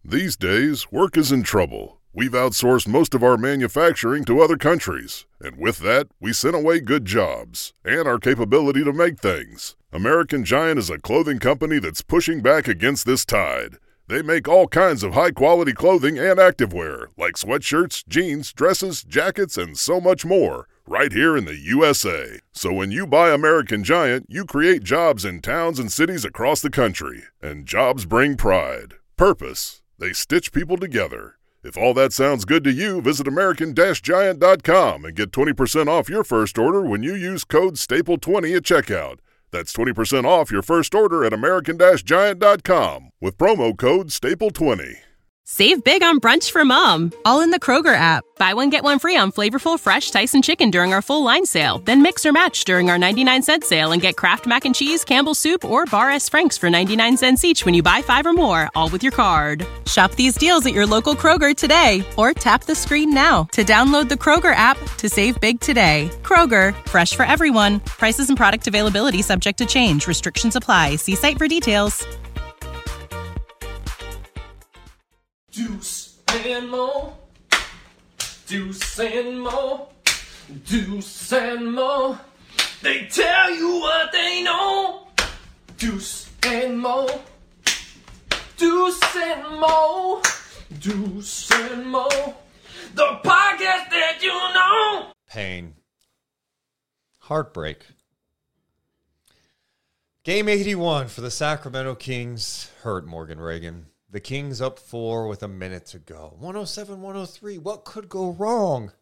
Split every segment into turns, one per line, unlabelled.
These days, work is in trouble. We've outsourced most of our manufacturing to other countries, and with that, we sent away good jobs and our capability to make things. American Giant is a clothing company that's pushing back against this tide. They make all kinds of high-quality clothing and activewear, like sweatshirts, jeans, dresses, jackets, and so much more, right here in the USA. So when you buy American Giant, you create jobs in towns and cities across the country. And jobs bring pride, purpose. They stitch people together. If all that sounds good to you, visit American-Giant.com and get 20% off your first order when you use code STAPLE20 at checkout. That's 20% off your first order at American-Giant.com with promo code STAPLE20.
Save big on brunch for mom, all in the Kroger app. Buy one, get one free on flavorful, fresh Tyson chicken during our full line sale. Then mix or match during our 99-cent sale and get Kraft Mac and Cheese, Campbell's Soup, or Bar S. Frank's for 99 cents each when you buy 5 or more, all with your card. Shop these deals at your local Kroger today, or tap the screen now to download the Kroger app to save big today. Kroger, fresh for everyone. Prices and product availability subject to change. Restrictions apply. See site for details.
Deuce and Mo, Deuce and Mo, Deuce and Mo. They tell you what they know. Deuce and Mo, Deuce and Mo, Deuce and Mo. The podcast that you know.
Pain. Heartbreak. Game 81 for the Sacramento Kings hurt Morgan Reagan. The Kings up 4 with a minute to go. 107-103. What could go wrong?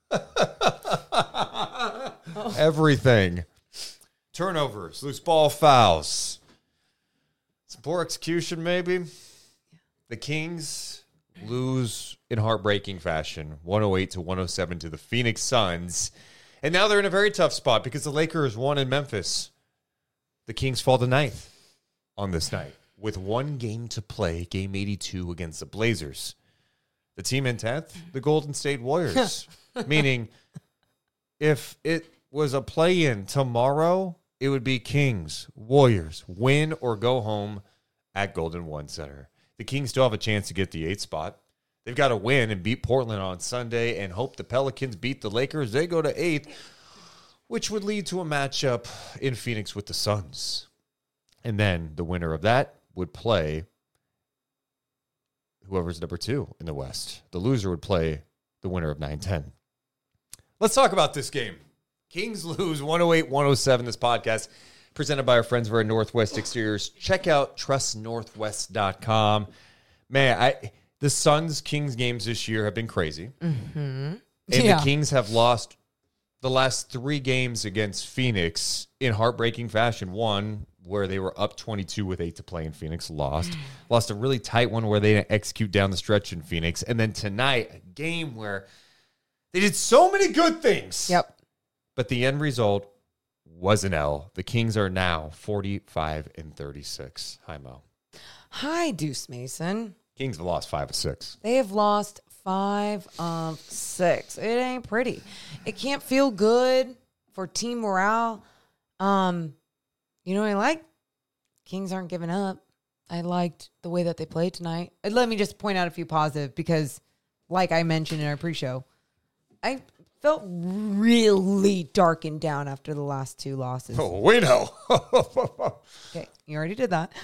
Everything. Turnovers, loose ball fouls. Some poor execution, maybe. The Kings lose in heartbreaking fashion. 108-107 to the Phoenix Suns. And now they're in a very tough spot because the Lakers won in Memphis. The Kings fall to 9th on this night, with one game to play, game 82 against the Blazers. The team in 10th, the Golden State Warriors. Meaning, if it was a play-in tomorrow, it would be Kings, Warriors, win or go home at Golden One Center. The Kings still have a chance to get the 8th spot. They've got to win and beat Portland on Sunday and hope the Pelicans beat the Lakers. They go to 8th, which would lead to a matchup in Phoenix with the Suns. And then the winner of that would play whoever's number 2 in the West. The loser would play the winner of 9-10. Let's talk about this game. Kings lose 108-107. This podcast presented by our friends over at Northwest Exteriors. Check out trustnorthwest.com. Man, the Suns-Kings games this year have been crazy.
Mm-hmm.
And the Kings have lost the last 3 games against Phoenix in heartbreaking fashion. One, where they were up 22 with 8 to play in Phoenix, lost. Lost a really tight one where they didn't execute down the stretch in Phoenix. And then tonight, a game where they did so many good things.
Yep.
But the end result was an L. The Kings are now 45-36. Hi, Mo.
Hi, Deuce Mason.
Kings have lost 5 of 6.
They have lost 5 of 6. It ain't pretty. It can't feel good for team morale. You know what I like? Kings aren't giving up. I liked the way that they played tonight. And let me just point out a few positive because, like I mentioned in our pre-show, I felt really darkened down after the last 2 losses.
Oh, we know.
Okay, you already did that.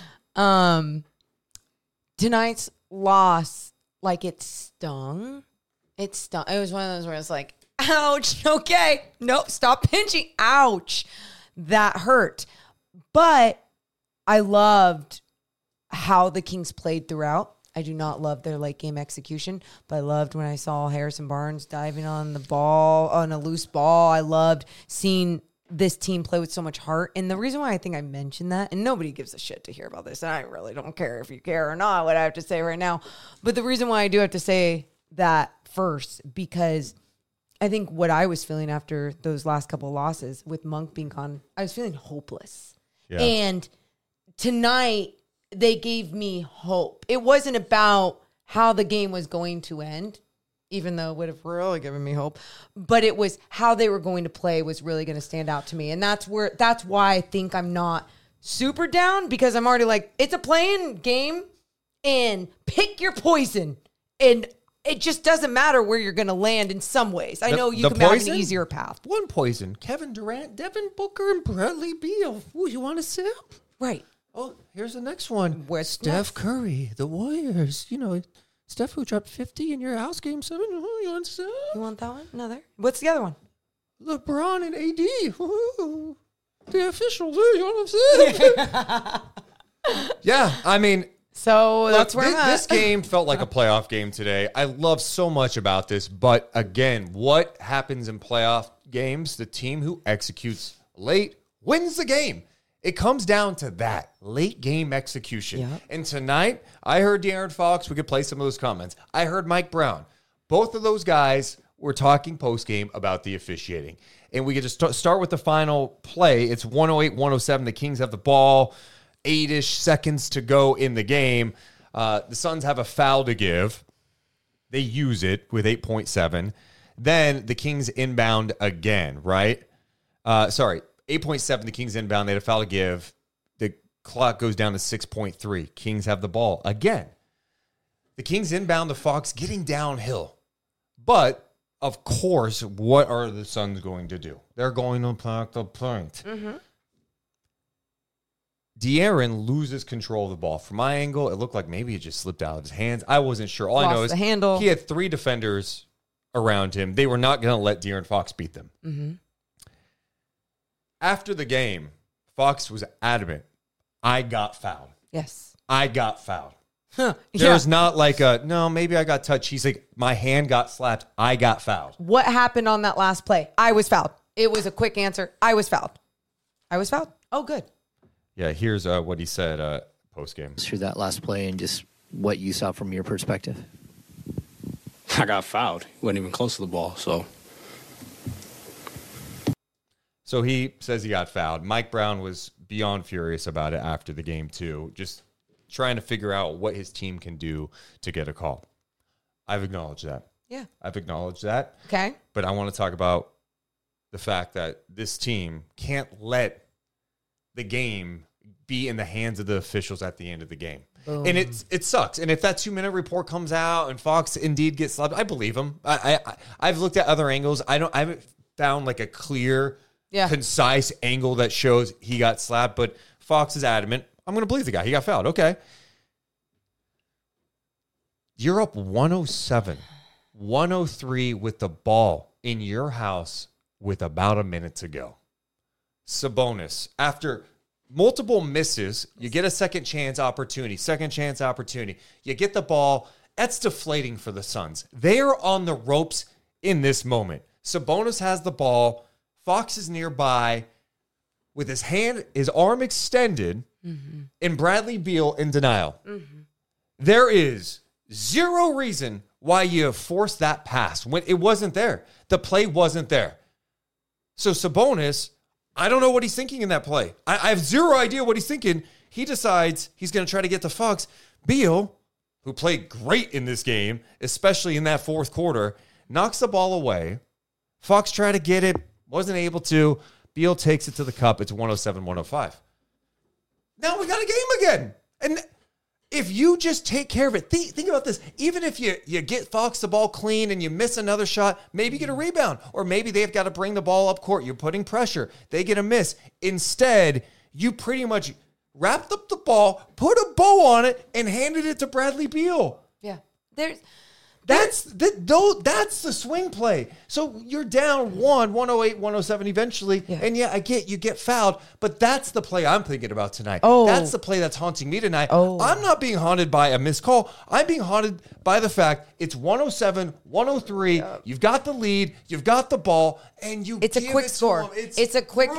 Tonight's loss, like it stung. It stung. It was one of those where it's like, ouch, okay. Nope, stop pinching. Ouch. That hurt. But I loved how the Kings played throughout. I do not love their late game execution, but I loved when I saw Harrison Barnes diving on the ball, on a loose ball. I loved seeing this team play with so much heart. And the reason why I think I mentioned that, and nobody gives a shit to hear about this, and I really don't care if you care or not what I have to say right now, but the reason why I do have to say that first, because I think what I was feeling after those last couple of losses with Monk being gone, I was feeling hopeless. Yeah. And tonight, they gave me hope. It wasn't about how the game was going to end, even though it would have really given me hope, but it was how they were going to play was really going to stand out to me. And that's why I think I'm not super down, because I'm already like, it's a playing game and pick your poison. And it just doesn't matter where you're going to land in some ways. I know you can have an easier path.
One poison. Kevin Durant, Devin Booker, and Bradley Beal. Ooh, you want to sip?
Right.
Oh, here's the next one.
Where's
Steph
next?
Curry, the Warriors. You know, Steph who dropped 50 in your house game 7. Oh, you want to sip?
You want that one? Another? What's the other one?
LeBron and AD. Ooh, the officials. You want to sip? Yeah, I mean...
So that's where I'm at.
This game felt like a playoff game today. I love so much about this, but again, what happens in playoff games? The team who executes late wins the game. It comes down to that late game execution.
Yep.
And tonight, I heard De'Aaron Fox. We could play some of those comments. I heard Mike Brown. Both of those guys were talking post game about the officiating. And we could just start with the final play. It's 108-107. The Kings have the ball. 8-ish seconds to go in the game. The Suns have a foul to give. They use it with 8.7. Then the Kings inbound again, right? 8.7, the Kings inbound. They had a foul to give. The clock goes down to 6.3. Kings have the ball again. The Kings inbound the Fox getting downhill. But, of course, what are the Suns going to do? They're going to pack the point. Mm-hmm. De'Aaron loses control of the ball. From my angle, it looked like maybe it just slipped out of his hands. I wasn't sure. All I know is
the handle.
He had 3 defenders around him. They were not going to let De'Aaron Fox beat them.
Mm-hmm.
After the game, Fox was adamant. I got fouled.
Yes.
I got fouled.
Huh.
There's not like no, maybe I got touched. He's like, my hand got slapped. I got fouled.
What happened on that last play? I was fouled. It was a quick answer. I was fouled. I was fouled. Oh, good.
Yeah, here's what he said post-game.
Through that last play and just what you saw from your perspective.
I got fouled. Wasn't even close to the ball, so.
So he says he got fouled. Mike Brown was beyond furious about it after the game, too, just trying to figure out what his team can do to get a call. I've acknowledged that.
Yeah.
I've acknowledged that.
Okay.
But I want to talk about the fact that this team can't let the game be in the hands of the officials at the end of the game.
Boom.
And it sucks. And if that 2-minute report comes out and Fox indeed gets slapped, I believe him. I've looked at other angles. I haven't found like a clear, concise angle that shows he got slapped, but Fox is adamant. I'm going to believe the guy. He got fouled. Okay. You're up 107, 103 with the ball in your house with about a minute to go. Sabonis, after multiple misses, you get a second chance opportunity. You get the ball. That's deflating for the Suns. They are on the ropes in this moment. Sabonis has the ball. Fox is nearby with his arm extended, and Bradley Beal in denial. Mm-hmm. There is zero reason why you have forced that pass when it wasn't there. The play wasn't there. So Sabonis, I don't know what he's thinking in that play. I have zero idea what he's thinking. He decides he's going to try to get to Fox. Beal, who played great in this game, especially in that fourth quarter, knocks the ball away. Fox tried to get it, wasn't able to. Beal takes it to the cup. It's 107-105. Now we got a game again. And if you just take care of it, think about this. Even if you get Fox the ball clean and you miss another shot, maybe you get a rebound. Or maybe they've got to bring the ball up court. You're putting pressure. They get a miss. Instead, you pretty much wrapped up the ball, put a bow on it, and handed it to Bradley Beal.
Yeah.
That's the swing play. So you're down 108-107 eventually. Yeah. And I get you get fouled, but that's the play I'm thinking about tonight.
Oh.
That's the play that's haunting me tonight.
Oh.
I'm not being haunted by a missed call. I'm being haunted by the fact it's 107-103. Yep. You've got the lead, you've got the ball, and
it's a quick score. It's a quick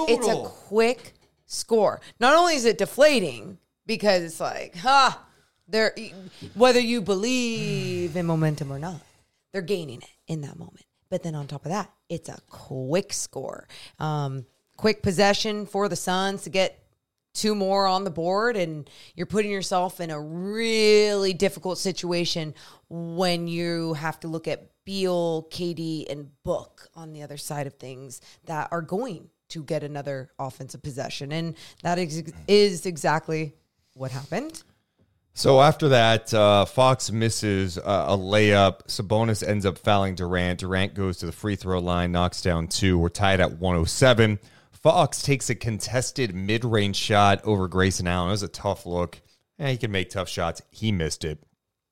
score. Not only is it deflating because it's like, They're, whether you believe in momentum or not, they're gaining it in that moment. But then on top of that, it's a quick score. Quick possession for the Suns to get 2 more on the board, and you're putting yourself in a really difficult situation when you have to look at Beal, KD, and Book on the other side of things that are going to get another offensive possession. And that is exactly what happened.
So after that, Fox misses a layup. Sabonis ends up fouling Durant. Durant goes to the free throw line, knocks down 2. We're tied at 107. Fox takes a contested mid-range shot over Grayson Allen. It was a tough look. He can make tough shots. He missed it.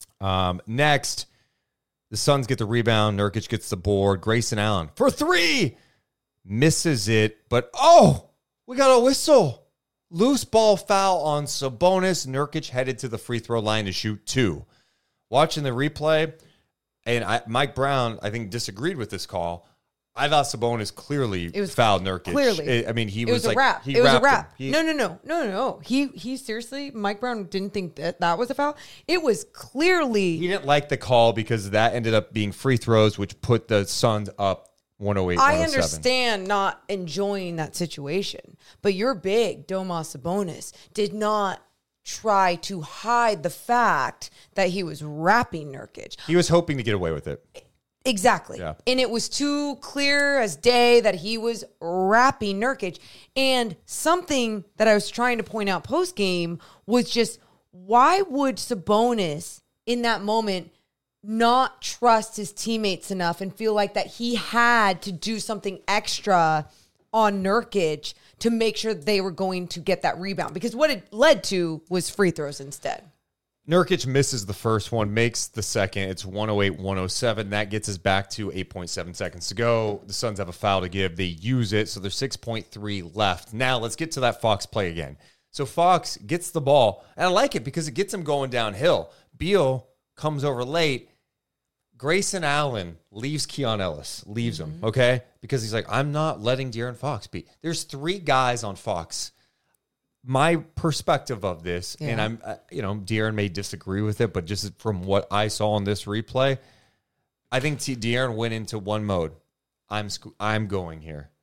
Next, the Suns get the rebound. Nurkic gets the board. Grayson Allen for 3. Misses it, but we got a whistle. Loose ball foul on Sabonis. Nurkic headed to the free throw line to shoot 2. Watching the replay, and Mike Brown, I think, disagreed with this call. I thought Sabonis clearly fouled Nurkic.
Clearly.
He
It
was
was a
like,
wrap.
he
It was a
wrapped
wrap.
him.
No. He seriously, Mike Brown didn't think that was a foul. It was clearly.
He didn't like the call because that ended up being free throws, which put the Suns up 108-107.
I understand not enjoying that situation, but your big Domas Sabonis did not try to hide the fact that he was wrapping Nurkic.
He was hoping to get away with it.
Exactly.
Yeah.
And it was too clear as day that he was wrapping Nurkic. And something that I was trying to point out post game was just, why would Sabonis in that moment not trust his teammates enough and feel like that he had to do something extra on Nurkic to make sure they were going to get that rebound? Because what it led to was free throws instead.
Nurkic misses the first one, makes the second. It's 108-107. That gets us back to 8.7 seconds to go. The Suns have a foul to give. They use it, so there's 6.3 left. Now let's get to that Fox play again. So Fox gets the ball, and I like it because it gets him going downhill. Beal comes over late. Grayson Allen leaves Keon Ellis, leaves him, okay? Because he's like, I'm not letting De'Aaron Fox be. There's 3 guys on Fox. My perspective of this, and I'm, De'Aaron may disagree with it, but just from what I saw on this replay, I think De'Aaron went into one mode. I'm going here.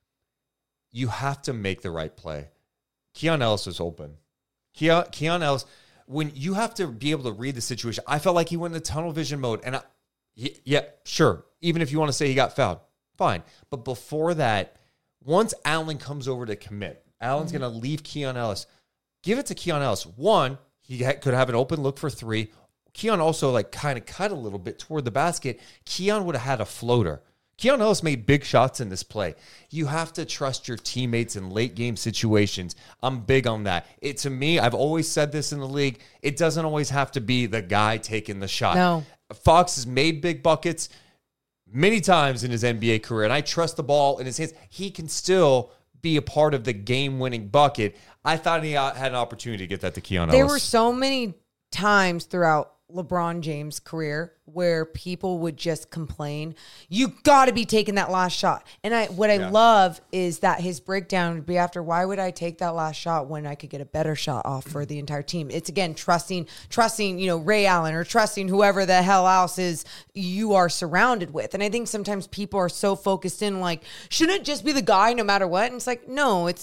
You have to make the right play. Keon Ellis was open. Keon Ellis, when you have to be able to read the situation, I felt like he went into tunnel vision mode, and sure. Even if you want to say he got fouled, fine. But before that, once Allen comes over to commit, Allen's going to leave Keon Ellis. Give it to Keon Ellis. One, he could have an open look for 3. Keon also kind of cut a little bit toward the basket. Keon would have had a floater. Keon Ellis made big shots in this play. You have to trust your teammates in late game situations. I'm big on that. To me, I've always said this in the league, it doesn't always have to be the guy taking the shot.
No.
Fox has made big buckets many times in his NBA career, and I trust the ball in his hands. He can still be a part of the game-winning bucket. I thought he had an opportunity to get that to Keon Ellis.
There were so many times throughout LeBron James' career where people would just complain, you got to be taking that last shot. And what I love is that his breakdown would be after, why would I take that last shot when I could get a better shot off for the entire team? It's, again, trusting, Ray Allen or trusting whoever the hell else is you are surrounded with. And I think sometimes people are so focused in shouldn't it just be the guy no matter what? And it's like, no, it's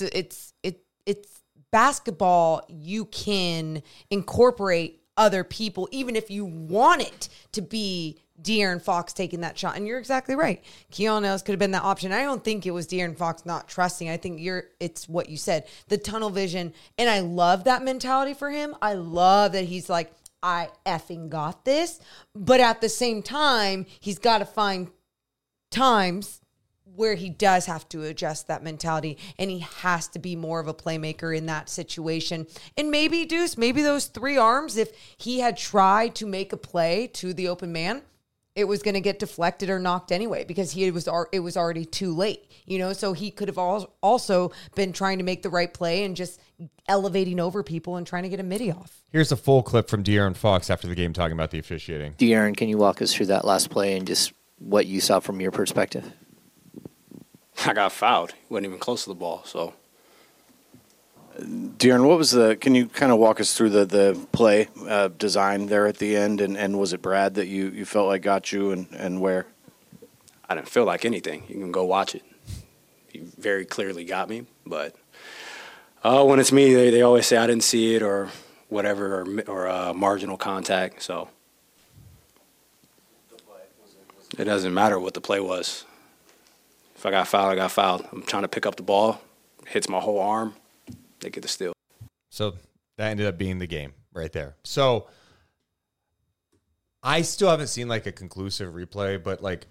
basketball. You can incorporate other people, even if you want it to be De'Aaron Fox taking that shot. And you're exactly right. Keon Ellis could have been that option. I don't think it was De'Aaron Fox not trusting. I think it's what you said, the tunnel vision. And I love that mentality for him. I love that he's like, I effing got this. But at the same time, he's got to find times where he does have to adjust that mentality, and he has to be more of a playmaker in that situation. And maybe, Deuce, those 3 arms, if he had tried to make a play to the open man, it was going to get deflected or knocked anyway because it was already too late. So he could have also been trying to make the right play and just elevating over people and trying to get a midi off.
Here's a full clip from De'Aaron Fox after the game talking about the officiating.
De'Aaron, can you walk us through that last play and just what you saw from your perspective?
I got fouled. He wasn't even close to the ball, so.
De'Aaron, can you kind of walk us through the play design there at the end, and was it Brad that you felt like got you and where?
I didn't feel like anything. You can go watch it. He very clearly got me, but when it's me, they always say I didn't see it or whatever, or marginal contact, so. It doesn't matter what the play was. If I got fouled, I got fouled. I'm trying to pick up the ball, hits my whole arm, they get the steal.
So that ended up being the game, right there. So I still haven't seen like a conclusive replay, but like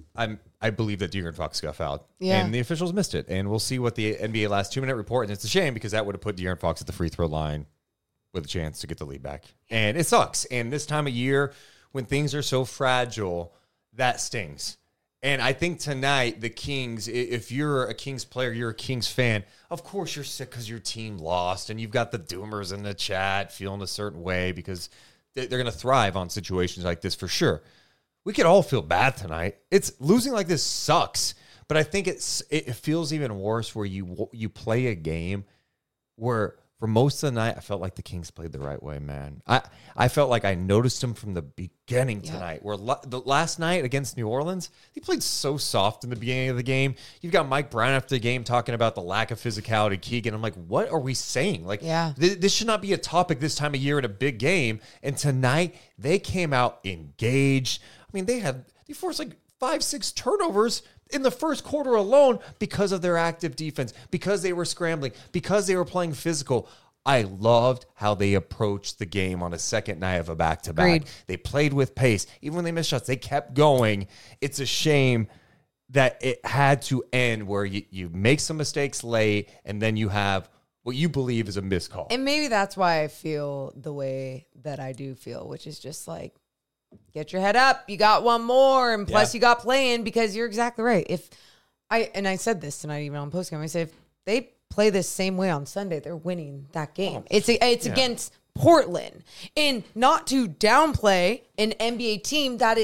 I believe that De'Aaron Fox got fouled, and the officials missed it. And we'll see what the NBA last 2-minute report. And it's a shame because that would have put De'Aaron Fox at the free throw line with a chance to get the lead back. And it sucks. And this time of year, when things are so fragile, that stings. And I think tonight, the Kings, if you're a Kings player, you're a Kings fan, of course you're sick because your team lost, and you've got the doomers in the chat feeling a certain way because they're going to thrive on situations like this for sure. We could all feel bad tonight. It's losing like this sucks, but I think it feels even worse where you play a game where for most of the night I felt like the Kings played the right way, man. I felt like I noticed them from the beginning tonight. Where the last night against New Orleans, they played so soft in the beginning of the game. You've got Mike Brown after the game talking about the lack of physicality, Keegan. I'm like, what are we saying? Like, this should not be a topic this time of year in a big game. And tonight they came out engaged. I mean, they forced like 5-6 turnovers in the first quarter alone because of their active defense, because they were scrambling, because they were playing physical. I loved how they approached the game on a second night of a back-to-back.
Agreed.
They played with pace. Even when they missed shots, they kept going. It's a shame that it had to end where you make some mistakes late and then you have what you believe is a missed call.
And maybe that's why I feel the way that I do feel, which is just like, get your head up. You got one more. And plus you got playing, because you're exactly right. I said this tonight, even on postgame, I said, if they play this same way on Sunday, they're winning that game. It's against Portland. And not to downplay an NBA team that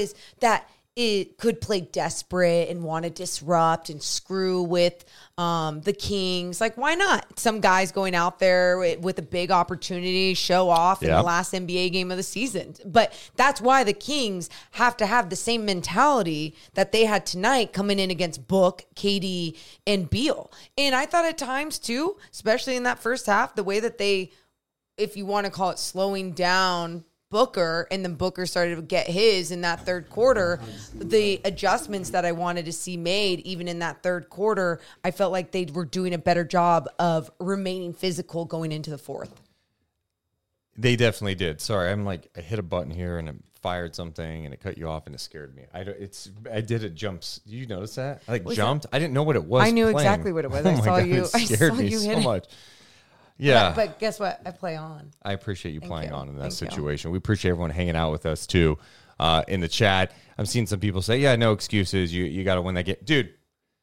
it could play desperate and want to disrupt and screw with the Kings. Like, why not? Some guys going out there with a big opportunity, show off in the last NBA game of the season. But that's why the Kings have to have the same mentality that they had tonight coming in against Book, KD, and Beal. And I thought at times too, especially in that first half, the way that they, if you want to call it slowing down Booker, and then Booker started to get his in that third quarter, the adjustments that I wanted to see made even in that third quarter, I felt like they were doing a better job of remaining physical going into the fourth.
They definitely did. Sorry, I hit a button here and it fired something and it cut you off and it scared me. I did it jumps. Did you notice that? I jumped. I didn't know what it was.
I knew
playing.
Exactly what it was. I saw you.
It scared me so much. Yeah.
But guess what? I play on.
I appreciate you playing on in that
Thank
situation. We appreciate everyone hanging out with us too in the chat. I'm seeing some people say, yeah, no excuses. You got to win that game. Dude,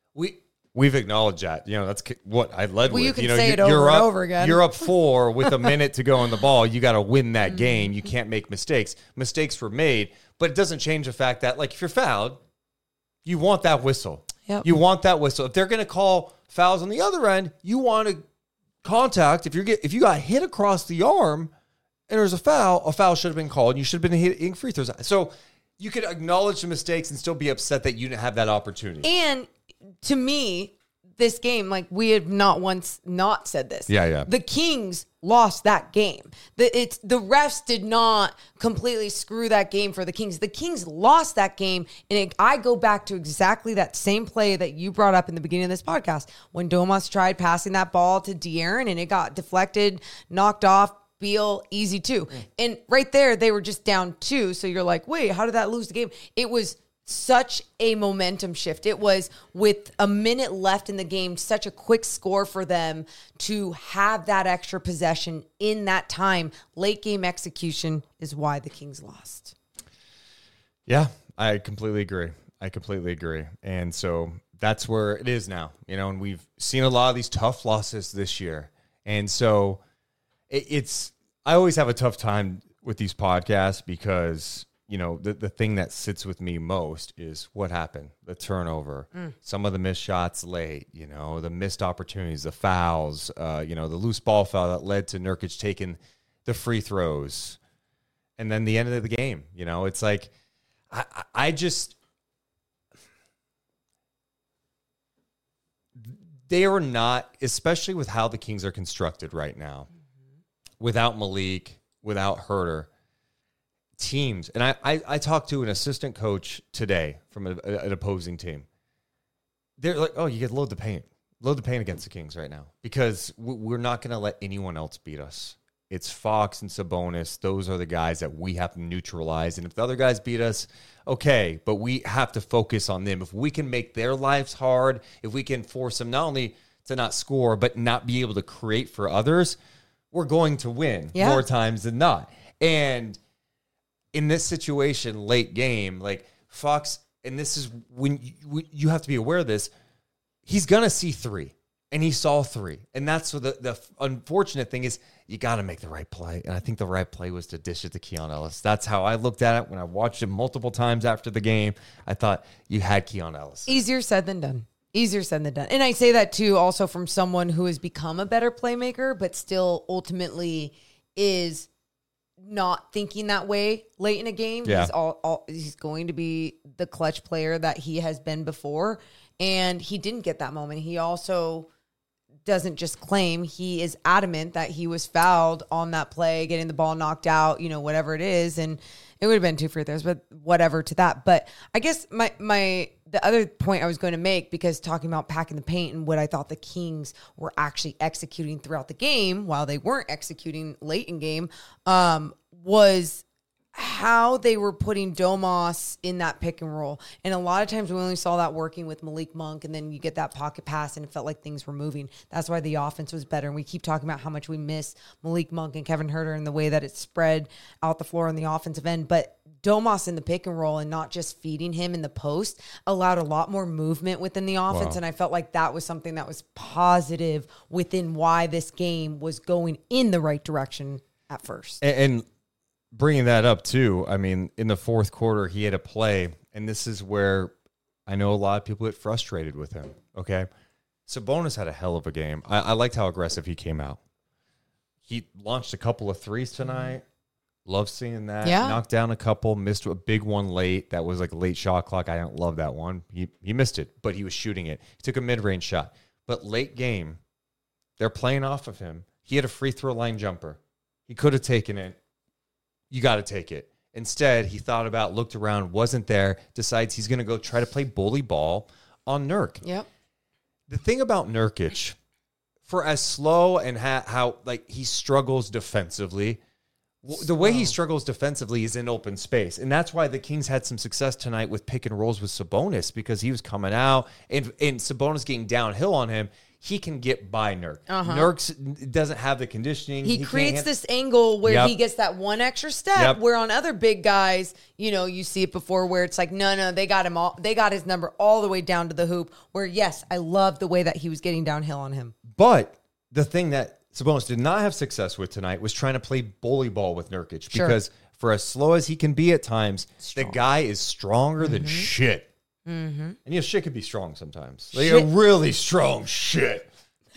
we've acknowledged that. That's what I led with.
You can say it over and over again.
You're up 4 with a minute to go on the ball. You got to win that game. You can't make mistakes. Mistakes were made, but it doesn't change the fact that, like, if you're fouled, you want that whistle.
Yep.
You want that whistle. If they're going to call fouls on the other end, you want to contact. If you got hit across the arm and there's a foul should have been called. You should have been hitting free throws. So you could acknowledge the mistakes and still be upset that you didn't have that opportunity.
And to me, this game, like, we have not once not said this.
Yeah.
The Kings lost that game. The refs did not completely screw that game for the Kings. The Kings lost that game, and I go back to exactly that same play that you brought up in the beginning of this podcast when Domas tried passing that ball to De'Aaron, and it got deflected, knocked off. Beal, easy too. And right there, they were just down 2. So you're like, wait, how did that lose the game? It was such a momentum shift. It was, with a minute left in the game, such a quick score for them to have that extra possession in that time. Late game execution is why the Kings lost.
Yeah, I completely agree. And so that's where it is now, and we've seen a lot of these tough losses this year. And so I always have a tough time with these podcasts because the thing that sits with me most is what happened, the turnover, some of the missed shots late, the missed opportunities, the fouls, the loose ball foul that led to Nurkic taking the free throws, and then the end of the game. It's like I just they are not, especially with how the Kings are constructed right now, without Malik, without Huerter. Teams, and I talked to an assistant coach today from an opposing team. They're like, oh, you get load the paint against the Kings right now because we're not going to let anyone else beat us. it's Fox and Sabonis. Those are the guys that we have to neutralize. And if the other guys beat us, okay, but we have to focus on them. If we can make their lives hard, if we can force them not only to not score, but not be able to create for others, we're going to win more times than not. And in this situation, late game, like Fox, and this is when you have to be aware of this, he's going to see 3. And he saw 3. And that's what the unfortunate thing is, you got to make the right play. And I think the right play was to dish it to Keon Ellis. That's how I looked at it when I watched him multiple times after the game. I thought you had Keon Ellis.
Easier said than done. Easier said than done. And I say that too also from someone who has become a better playmaker, but still ultimately is not thinking that way late in a game.
Yeah.
He's going to be the clutch player that he has been before. And he didn't get that moment. He also doesn't just claim, he is adamant that he was fouled on that play, getting the ball knocked out, whatever it is. And it would have been 2 free throws, but whatever to that. But I guess the other point I was going to make, because talking about packing the paint and what I thought the Kings were actually executing throughout the game while they weren't executing late in game, was how they were putting Domas in that pick and roll. And a lot of times we only saw that working with Malik Monk, and then you get that pocket pass and it felt like things were moving. That's why the offense was better. And we keep talking about how much we miss Malik Monk and Kevin Huerter and the way that it's spread out the floor on the offensive end. But Domas in the pick and roll and not just feeding him in the post allowed a lot more movement within the offense. Wow. And I felt like that was something that was positive within why this game was going in the right direction at first.
And bringing that up too, I mean, in the fourth quarter, he had a play, and this is where I know a lot of people get frustrated with him, okay? Sabonis had a hell of a game. I liked how aggressive he came out. He launched a couple of threes tonight. Love seeing that.
Yeah.
Knocked down a couple, missed a big one late. That was like a late shot clock. I don't love that one. He missed it, but he was shooting it. He took a mid-range shot. But late game, they're playing off of him. He had a free throw line jumper. He could have taken it. You got to take it. Instead, he thought about, looked around, wasn't there, decides he's going to go try to play bully ball on Nurk.
Yep.
The thing about Nurkic, for as slow and how like he struggles defensively, the way he struggles defensively is in open space. And that's why the Kings had some success tonight with pick and rolls with Sabonis, because he was coming out and Sabonis getting downhill on him. He can get by Nurk. Nurk doesn't have the conditioning.
He creates this angle where he gets that one extra step, where on other big guys, you see it before where it's like, no, they got him all. They got his number all the way down to the hoop, where, yes, I love the way that he was getting downhill on him.
But the thing that Sabonis did not have success with tonight was trying to play bully ball with Nurkic, because for as slow as he can be at times, the guy is stronger than shit. Mm-hmm. And shit could be strong sometimes. Like a really strong shit.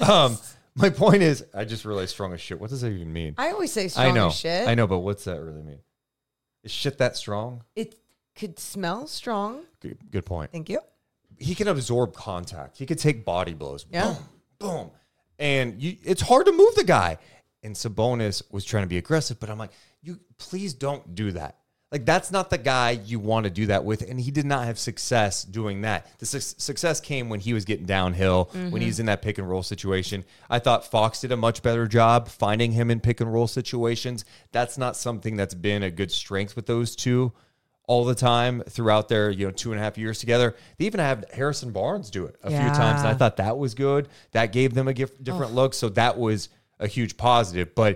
My point is, I just realized strong as shit. What does that even mean?
I always say strong as shit.
I know, but what's that really mean? Is shit that strong?
It could smell strong.
Good point.
Thank you.
He can absorb contact. He could take body blows. Yeah. Boom, boom. And it's hard to move the guy. And Sabonis was trying to be aggressive, but I'm like, please don't do that. Like, that's not the guy you want to do that with, and he did not have success doing that. The success came when he was getting downhill, when he was in that pick and roll situation. I thought Fox did a much better job finding him in pick and roll situations. That's not something that's been a good strength with those two all the time throughout their 2.5 years together. They even had Harrison Barnes do it a few times, and I thought that was good. That gave them a different look, so that was a huge positive. But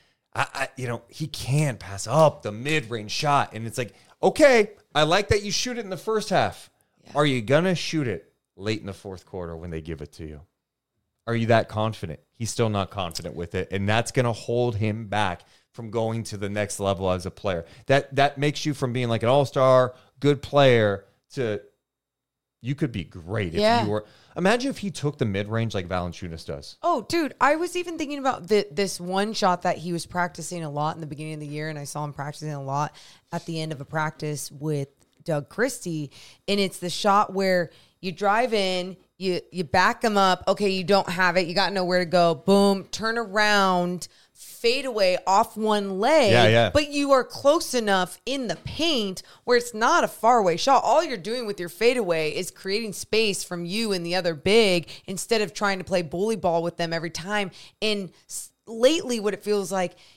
he can pass up the mid-range shot. And it's like, okay, I like that you shoot it in the first half. Yeah. Are you going to shoot it late in the fourth quarter when they give it to you? Are you that confident? He's still not confident with it. And that's going to hold him back from going to the next level as a player. That makes you from being like an all-star, good player, to you could be great if you were. Imagine if he took the mid-range like Valanciunas does.
Oh, dude, I was even thinking about this one shot that he was practicing a lot in the beginning of the year, and I saw him practicing a lot at the end of a practice with Doug Christie, and it's the shot where you drive in, you back him up, okay, you don't have it, you got nowhere to go, boom, turn around, fade away off one leg, but you are close enough in the paint where it's not a faraway shot. All you're doing with your fadeaway is creating space from you and the other big instead of trying to play bully ball with them every time. And lately what it feels like,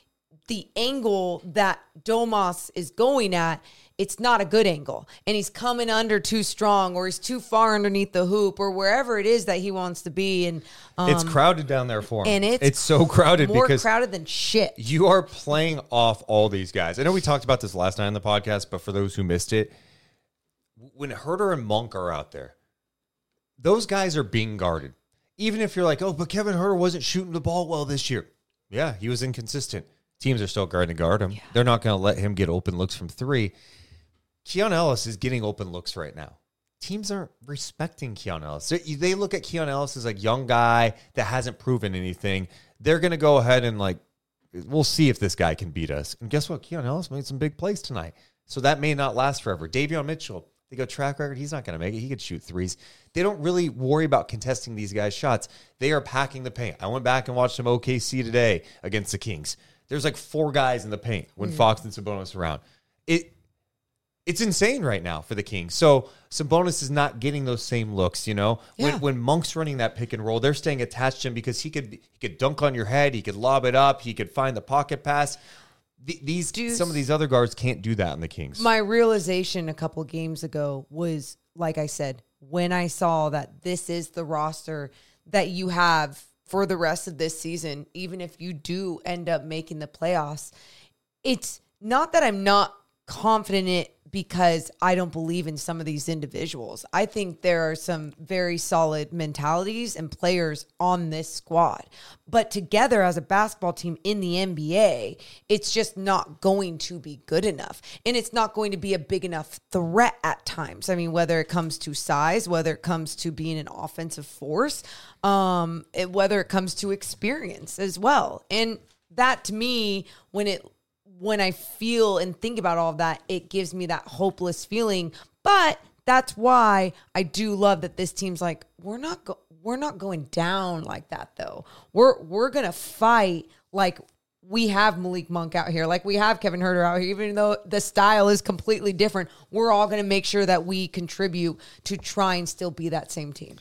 the angle that Domas is going at, it's not a good angle. And he's coming under too strong, or he's too far underneath the hoop, or wherever it is that he wants to be. And
it's crowded down there for him.
And
it's so crowded
more
because
crowded than shit.
you are playing off all these guys. I know we talked about this last night on the podcast, but for those who missed it, when Herter and Monk are out there, those guys are being guarded. Even if you're like, oh, but Kevin Herter wasn't shooting the ball well this year. Yeah, he was inconsistent. Teams are still guarding to guard him. Yeah. They're not going to let him get open looks from three. Keon Ellis is getting open looks right now. Teams aren't respecting Keon Ellis. They look at Keon Ellis as a young guy that hasn't proven anything. They're going to go ahead and we'll see if this guy can beat us. And guess what? Keon Ellis made some big plays tonight. So that may not last forever. Davion Mitchell, they go track record. He's not going to make it. He could shoot threes. They don't really worry about contesting these guys' shots. They are packing the paint. I went back and watched some OKC today against the Kings. There's 4 guys in the paint when Fox and Sabonis are around. It's insane right now for the Kings. So Sabonis is not getting those same looks, Yeah. When Monk's running that pick and roll, they're staying attached to him because he could dunk on your head, he could lob it up, he could find the pocket pass. Some of these other guards can't do that in the Kings.
My realization a couple games ago was, like I said, when I saw that this is the roster that you have for the rest of this season, even if you do end up making the playoffs, it's not that I'm not confident in it because I don't believe in some of these individuals. I think there are some very solid mentalities and players on this squad. But together as a basketball team in the NBA, it's just not going to be good enough. And it's not going to be a big enough threat at times. I mean, whether it comes to size, whether it comes to being an offensive force, whether it comes to experience as well. And that, to me, when I feel and think about all of that, it gives me that hopeless feeling. But that's why I do love that this team's like, we're not going down like that though. We're gonna fight like we have Malik Monk out here, like we have Kevin Herter out here, even though the style is completely different. We're all gonna make sure that we contribute to try and still be that same team.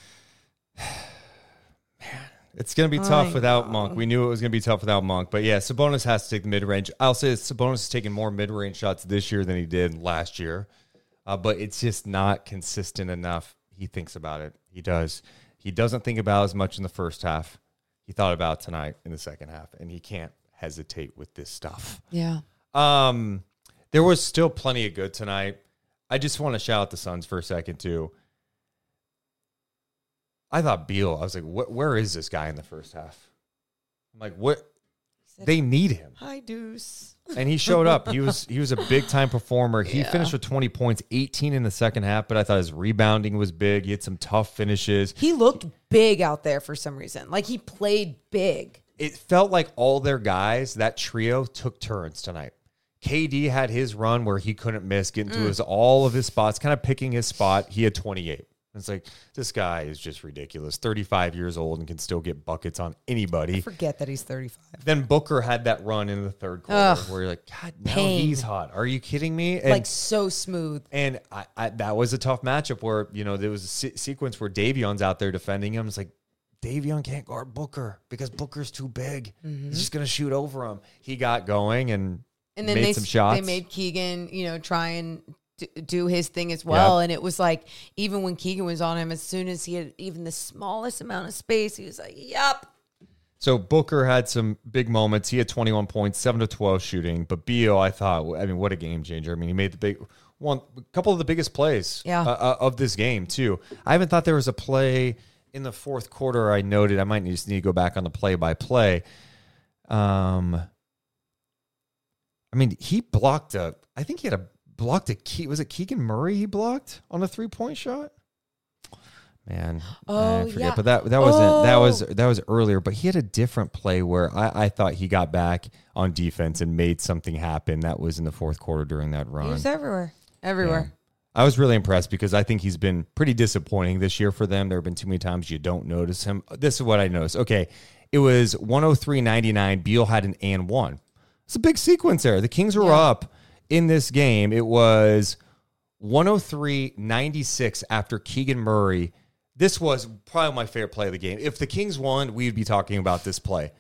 It's going to be tough without Monk. We knew it was going to be tough without Monk. But, yeah, Sabonis has to take the mid-range. I'll say Sabonis has taken more mid-range shots this year than he did last year. But it's just not consistent enough. He thinks about it. He does. He doesn't think about it as much in the first half. He thought about it tonight in the second half. And he can't hesitate with this stuff.
Yeah.
There was still plenty of good tonight. I just want to shout out the Suns for a second, too. I thought Beal, I was like, where is this guy in the first half? I'm like, what? They need him.
Hi, Deuce.
And he showed up. He was a big-time performer. He finished with 20 points, 18 in the second half, but I thought his rebounding was big. He had some tough finishes.
He looked big out there for some reason. Like, he played big.
It felt like all their guys, that trio, took turns tonight. KD had his run where he couldn't miss, getting to all of his spots, kind of picking his spot. He had 28. It's like, this guy is just ridiculous. 35 years old and can still get buckets on anybody.
I forget that he's 35.
Then Booker had that run in the third quarter where you're like, God, now he's hot. Are you kidding me? And,
so smooth.
And I that was a tough matchup where, there was a sequence where Davion's out there defending him. It's like, Davion can't guard Booker because Booker's too big. Mm-hmm. He's just going to shoot over him. He got going and
then
made some shots.
They made Keegan, try and do his thing as well. Yep. And it was like, even when Keegan was on him, as soon as he had even the smallest amount of space, he was like, yep.
So Booker had some big moments. He had 21 points, 7 to 12 shooting. But Beal, I thought, what a game changer. He made a couple of the biggest plays of this game too. I haven't thought there was a play in the fourth quarter I noted. I might just need to go back on the play-by-play. He blocked I think he had blocked was it Keegan Murray he blocked on a 3-point shot? Man, I forget. Yeah. But that was earlier. But he had a different play where I thought he got back on defense and made something happen. That was in the fourth quarter during that run.
He was everywhere. Yeah.
I was really impressed because I think he's been pretty disappointing this year for them. There have been too many times you don't notice him. This is what I noticed. Okay, it was 103-99. Beal had an and one. It's a big sequence there. The Kings were up in this game. It was 103-96 after Keegan Murray. This was probably my favorite play of the game. If the Kings won, we would be talking about this play.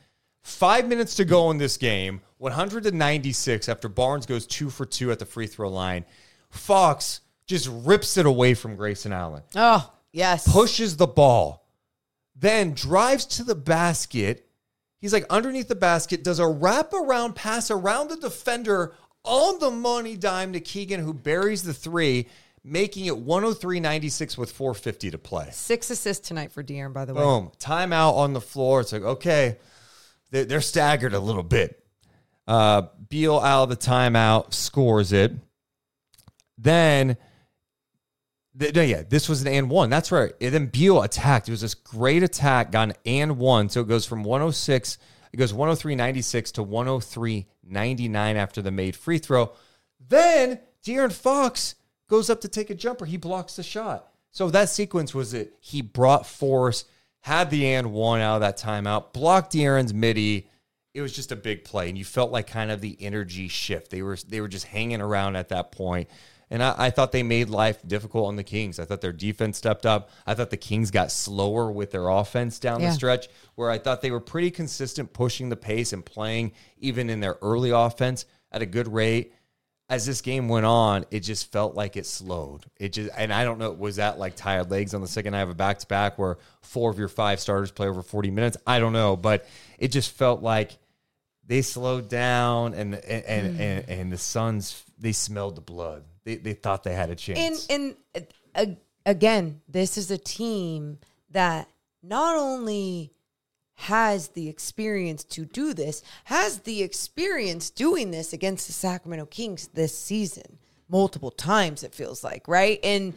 5 minutes to go in this game, 196 after Barnes goes 2 for 2 at the free throw line. Fox just rips it away from Grayson Allen.
Oh, yes.
Pushes the ball. Then drives to the basket. He's like underneath the basket, does a wraparound pass around the defender on the money dime to Keegan, who buries the three, making it 103-96 with 4:50 to play.
6 assists tonight for De'Aaron, by the way.
Boom. Timeout on the floor. It's like, okay, they're staggered a little bit. Beal out of the timeout, scores it. Then, this was an and one. That's right. And then Beal attacked. It was this great attack, got an and one. So it goes from 106, it goes 103-96 to 103-99 after the made free throw. Then De'Aaron Fox goes up to take a jumper. He blocks the shot. So that sequence was it. He brought force, had the and one out of that timeout, blocked De'Aaron's midi. It was just a big play, and you felt like kind of the energy shift. They were just hanging around at that point. And I thought they made life difficult on the Kings. I thought their defense stepped up. I thought the Kings got slower with their offense down the stretch, where I thought they were pretty consistent pushing the pace and playing even in their early offense at a good rate. As this game went on, it just felt like it slowed. And I don't know, was that like tired legs on the second night of a back-to-back where 4 of your 5 starters play over 40 minutes? I don't know, but it just felt like they slowed down, and the Suns, they smelled the blood. They thought they had a chance.
And again, this is a team that not only has the experience to do this, has the experience doing this against the Sacramento Kings this season multiple times, it feels like, right? And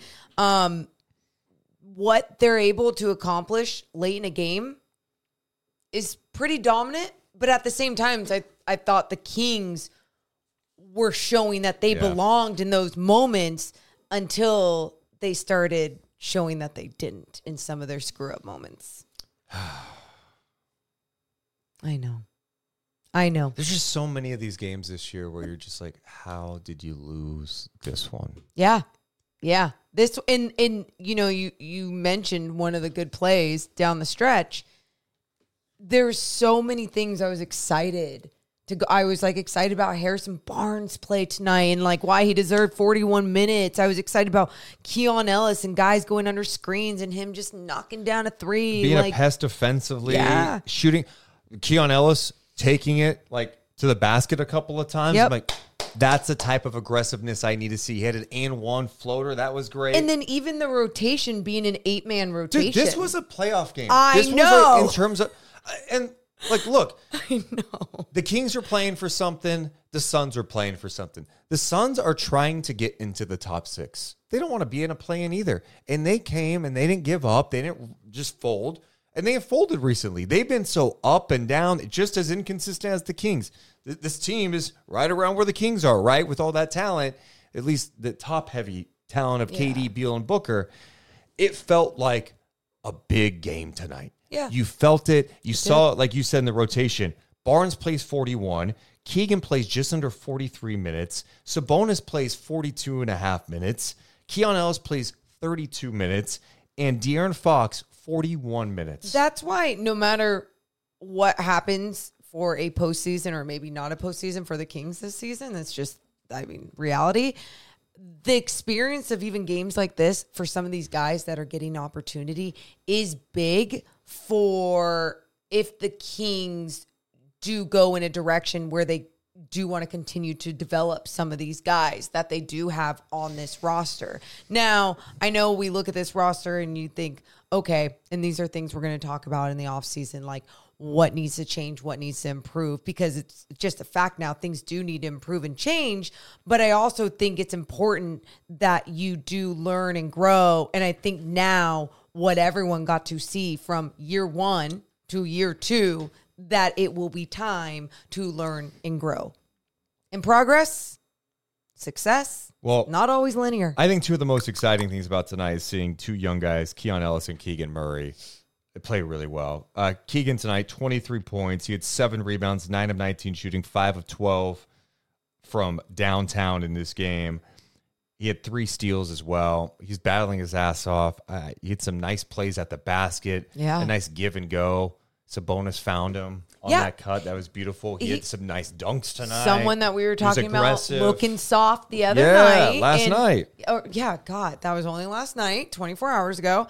what they're able to accomplish late in a game is pretty dominant, but at the same time, I thought the Kings were showing that they belonged in those moments until they started showing that they didn't in some of their screw-up moments. I know.
There's just so many of these games this year where you're just like, how did you lose this one?
Yeah. This and you mentioned one of the good plays down the stretch. There's so many things I was excited to go. I was like excited about Harrison Barnes' play tonight and like why he deserved 41 minutes. I was excited about Keon Ellis and guys going under screens and him just knocking down a three.
Being a pest offensively, shooting. Keon Ellis taking it like to the basket a couple of times.
Yep.
I'm like, that's the type of aggressiveness I need to see. He had an and one floater. That was great.
And then even the rotation being an 8-man rotation.
Dude, this was a playoff game.
This know.
Was in terms of, and like, look,
I know.
The Kings are playing for something. The Suns are playing for something. The Suns are trying to get into the top 6. They don't want to be in a play-in either. And they came and they didn't give up. They didn't just fold. And they have folded recently. They've been so up and down, just as inconsistent as the Kings. This team is right around where the Kings are, right? With all that talent, at least the top-heavy talent of KD, Beal, and Booker. It felt like a big game tonight.
Yeah.
You felt it. You saw it, like you said, in the rotation. Barnes plays 41. Keegan plays just under 43 minutes. Sabonis plays 42 and a half minutes. Keon Ellis plays 32 minutes. And De'Aaron Fox, 41 minutes.
That's why no matter what happens for a postseason or maybe not a postseason for the Kings this season, that's just, reality. The experience of even games like this for some of these guys that are getting opportunity is big for if the Kings do go in a direction where they do want to continue to develop some of these guys that they do have on this roster. Now, I know we look at this roster and you think, okay, and these are things we're going to talk about in the offseason, like what needs to change, what needs to improve, because it's just a fact now. Things do need to improve and change, but I also think it's important that you do learn and grow. And I think now what everyone got to see from year 1 to year 2, that it will be time to learn and grow. And progress, success, not always linear.
I think 2 of the most exciting things about tonight is seeing 2 young guys, Keon Ellis and Keegan Murray, they play really well. Keegan tonight, 23 points. He had 7 rebounds, 9 of 19 shooting, 5 of 12 from downtown in this game. He had 3 steals as well. He's battling his ass off. He had some nice plays at the basket, a nice give and go. Sabonis found him on
Yeah.
that cut. That was beautiful. He had some nice dunks tonight.
Someone that we were
He was
talking about
aggressive.
looking soft the other
Yeah,
night.
last night.
Oh, yeah, God, that was only last night, 24 hours ago.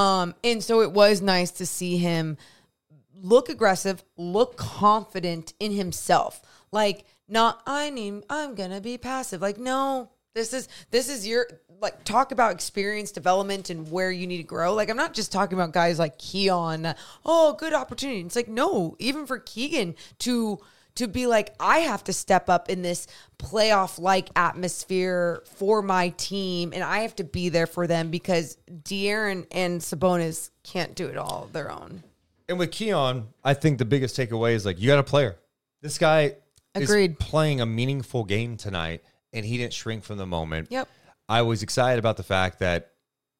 And so it was nice to see him look aggressive, look confident in himself. Like, not, I'm going to be passive. Like, no, this is your, like, talk about experience development and where you need to grow. Like, I'm not just talking about guys like Keon. Oh, good opportunity. It's like, no, even for Keegan to be like, I have to step up in this playoff-like atmosphere for my team, and I have to be there for them because De'Aaron and Sabonis can't do it all on their own.
And with Keon, I think the biggest takeaway is like, you got a player. This guy
Agreed.
is playing a meaningful game tonight, and he didn't shrink from the moment.
Yep.
I was excited about the fact that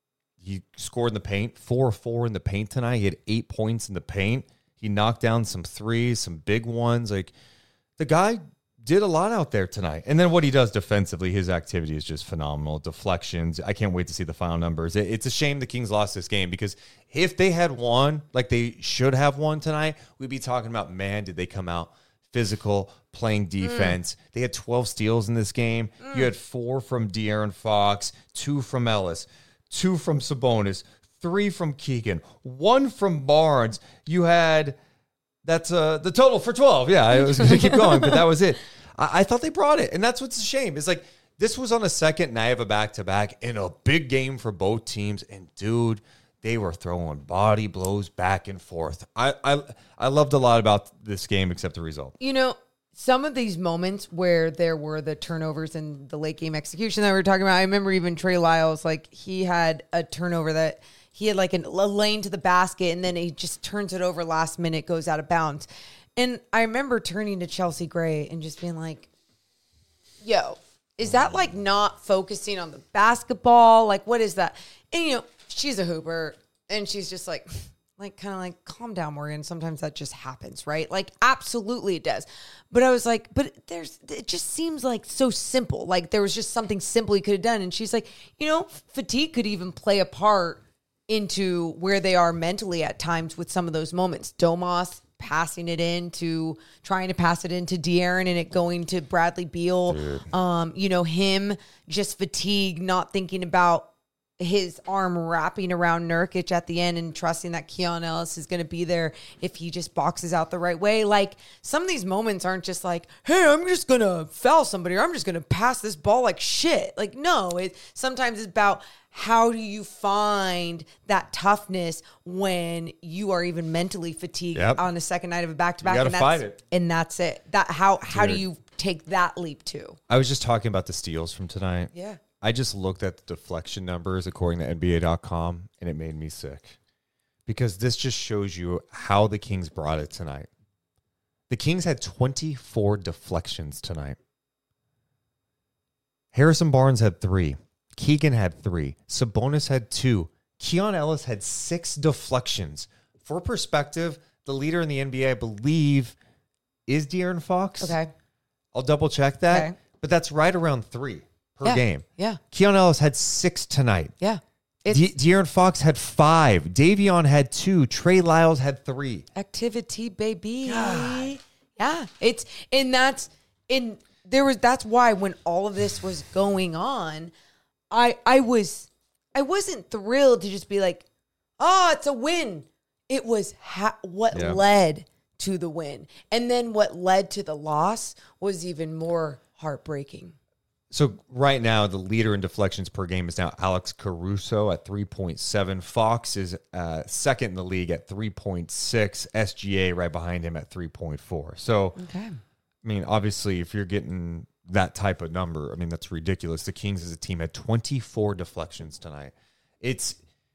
he scored in the paint, 4-4 in the paint tonight. He had 8 points in the paint. He knocked down some threes, some big ones. Like, the guy did a lot out there tonight. And then what he does defensively, his activity is just phenomenal. Deflections. I can't wait to see the final numbers. It's a shame the Kings lost this game because if they had won like they should have won tonight, we'd be talking about, man, did they come out physical, playing defense. They had 12 steals in this game. You had 4 from De'Aaron Fox, 2 from Ellis, 2 from Sabonis, 3 from Keegan, 1 from Barnes. You had, that's the total for 12. Yeah, I was going to keep going, but that was it. I thought they brought it, and that's what's a shame. It's like, this was on a second night of a back-to-back in a big game for both teams, and dude, they were throwing body blows back and forth. I loved a lot about this game except the result.
You know, some of these moments where there were the turnovers and the late game execution that we were talking about, I remember even Trey Lyles, like, he had a turnover that he had like a lane to the basket, and then he just turns it over last minute, goes out of bounds. And I remember turning to Chelsea Gray and just being like, yo, is that like not focusing on the basketball? Like, what is that? And, you know, she's a hooper, and she's just like kind of like, calm down, Morgan. Sometimes that just happens, right? Like, absolutely it does. But I was like, but it just seems like so simple. Like, there was just something simple he could have done. And she's like, you know, fatigue could even play a part into where they are mentally at times with some of those moments. Domas passing it trying to pass it into De'Aaron and it going to Bradley Beal. You know, him just fatigue, not thinking about his arm wrapping around Nurkic at the end and trusting that Keon Ellis is going to be there if he just boxes out the right way. Like, some of these moments aren't just like, hey, I'm just going to foul somebody or I'm just going to pass this ball like shit. Like, no, sometimes it's about how do you find that toughness when you are even mentally fatigued on the second night of a back-to-back?
You got to fight it.
And that's it. How do you take that leap too?
I was just talking about the steals from tonight.
Yeah.
I just looked at the deflection numbers according to NBA.com, and it made me sick. Because this just shows you how the Kings brought it tonight. The Kings had 24 deflections tonight. Harrison Barnes had 3. Keegan had 3. Sabonis had 2. Keon Ellis had 6 deflections. For perspective, the leader in the NBA, I believe, is De'Aaron Fox.
Okay.
I'll double check that.
Okay.
But that's right around 3 per game.
Yeah.
Keon Ellis had 6 tonight.
Yeah.
De'Aaron Fox had 5. Davion had 2. Trey Lyles had 3.
Activity, baby. God. Yeah. That's why when all of this was going on, I wasn't thrilled to just be like, oh, it's a win. It was what led to the win. And then what led to the loss was even more heartbreaking.
So right now, the leader in deflections per game is now Alex Caruso at 3.7. Fox is second in the league at 3.6. SGA right behind him at 3.4. So, I mean, obviously, if you're getting that type of number, I mean, that's ridiculous. The Kings as a team had 24 deflections tonight. It's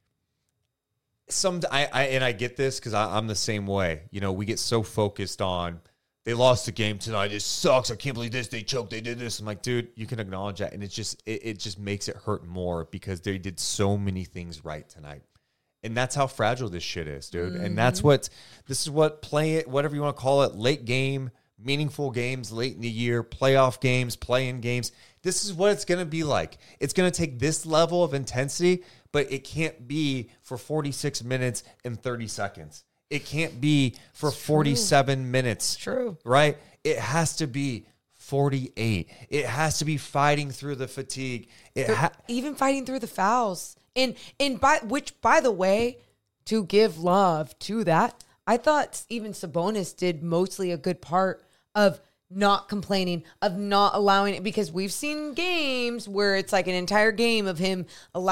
I get this because I'm the same way. You know, we get so focused on they lost the game tonight. It sucks. I can't believe this. They choked. They did this. I'm like, dude, you can acknowledge that, and it just makes it hurt more because they did so many things right tonight, and that's how fragile this shit is, dude. And this is what whatever you want to call it, late game, meaningful games, late in the year, playoff games, play-in games. This is what it's going to be like. It's going to take this level of intensity, but it can't be for 46 minutes and 30 seconds. It can't be for 47 minutes.
True.
Right? It has to be 48. It has to be fighting through the fatigue.
Even fighting through the fouls. And by the way, to give love to that, I thought even Sabonis did mostly a good part of not complaining, of not allowing it, because we've seen games where it's like an entire game of him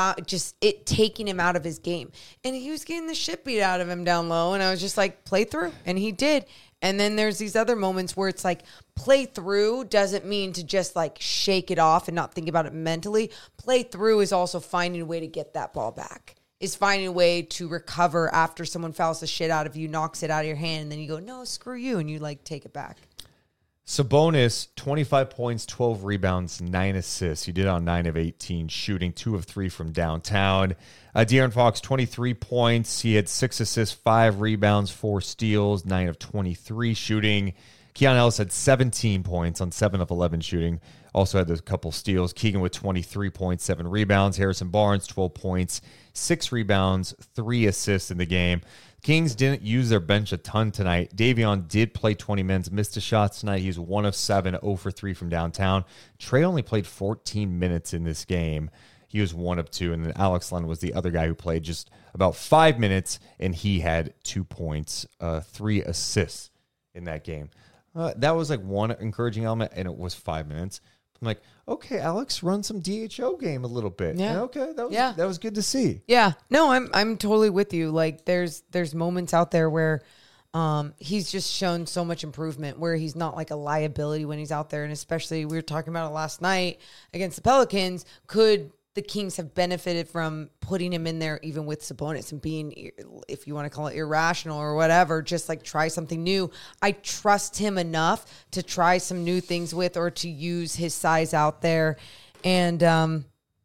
taking him out of his game. And he was getting the shit beat out of him down low. And I was just like, play through. And he did. And then there's these other moments where it's like, play through doesn't mean to just like shake it off and not think about it mentally. Play through is also finding a way to get that ball back, is finding a way to recover after someone fouls the shit out of you, knocks it out of your hand, and then you go, no, screw you, and you like take it back.
Sabonis, 25 points, 12 rebounds, 9 assists. He did on 9 of 18 shooting, 2 of 3 from downtown. De'Aaron Fox, 23 points. He had 6 assists, 5 rebounds, 4 steals, 9 of 23 shooting. Keon Ellis had 17 points on 7 of 11 shooting. Also had a couple steals. Keegan with 23 points, 7 rebounds. Harrison Barnes, 12 points, 6 rebounds, 3 assists in the game. Kings didn't use their bench a ton tonight. Davion did play 20 minutes, missed a shot tonight. He's 1 of 7, 0 for 3 from downtown. Trey only played 14 minutes in this game. He was 1 of 2. And then Alex Len was the other guy who played just about 5 minutes, and he had 2 points, 3 assists in that game. That was like one encouraging element, and it was 5 minutes. I'm like, okay, Alex, run some DHO game a little bit.
Yeah.
And okay, that was good to see.
Yeah. No, I'm totally with you. Like there's moments out there where he's just shown so much improvement, where he's not like a liability when he's out there. And especially we were talking about it last night against the Pelicans. Could the Kings have benefited from putting him in there even with Sabonis and being, if you want to call it irrational or whatever, just like try something new. I trust him enough to try some new things with, or to use his size out there. And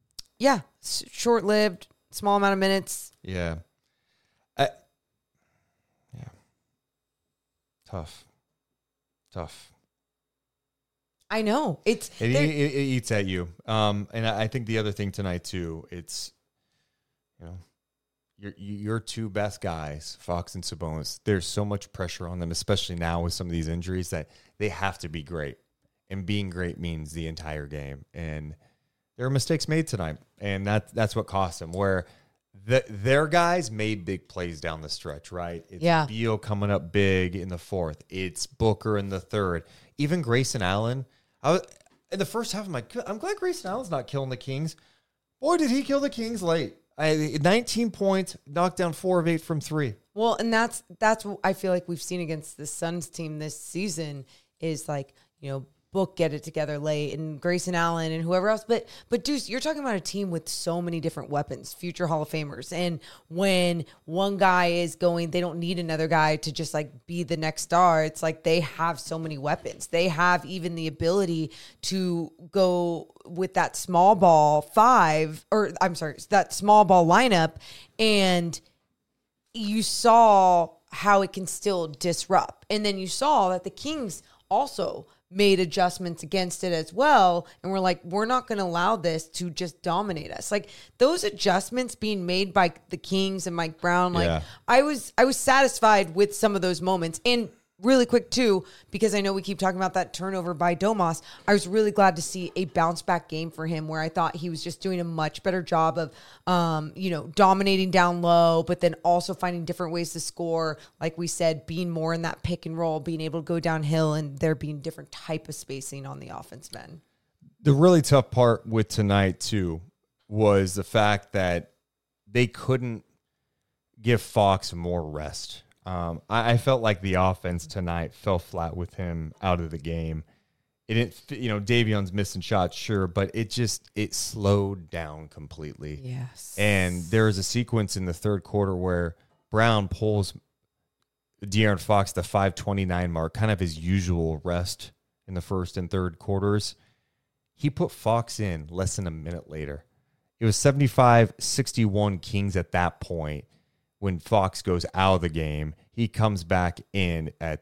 short-lived, small amount of minutes.
Yeah. Tough.
I know. It
eats at you. And I think the other thing tonight too, it's, your 2 best guys, Fox and Sabonis. There's so much pressure on them, especially now with some of these injuries, that they have to be great. And being great means the entire game. And there are mistakes made tonight, and that's what cost them. Where their guys made big plays down the stretch, right? It's Beal coming up big in the 4th. It's Booker in the 3rd. Even Grayson Allen. In the first half, I'm glad Grayson Allen's not killing the Kings. Boy, did he kill the Kings late. 19 points, knocked down 4 of 8 from 3.
Well, and that's what I feel like we've seen against the Suns team this season, is like, Book get it together late, and Grayson Allen and whoever else. But Deuce, you're talking about a team with so many different weapons, future Hall of Famers. And when one guy is going, they don't need another guy to just like be the next star. It's like they have so many weapons. They have even the ability to go with that small ball that small ball lineup. And you saw how it can still disrupt. And then you saw that the Kings also made adjustments against it as well. And we're like, we're not going to allow this to just dominate us. Like those adjustments being made by the Kings and Mike Brown, I was satisfied with some of those moments. And really quick too, because I know we keep talking about that turnover by Domas, I was really glad to see a bounce back game for him, where I thought he was just doing a much better job of, dominating down low, but then also finding different ways to score. Like we said, being more in that pick and roll, being able to go downhill, and there being different type of spacing on the offense end.
The really tough part with tonight too was the fact that they couldn't give Fox more rest. I felt like the offense tonight fell flat with him out of the game. It didn't, Davion's missing shots, sure, but it slowed down completely.
Yes.
And there's a sequence in the 3rd quarter where Brown pulls De'Aaron Fox the 5:29 mark, kind of his usual rest in the 1st and 3rd quarters. He put Fox in less than a minute later. It was 75-61 Kings at that point. When Fox goes out of the game, he comes back in at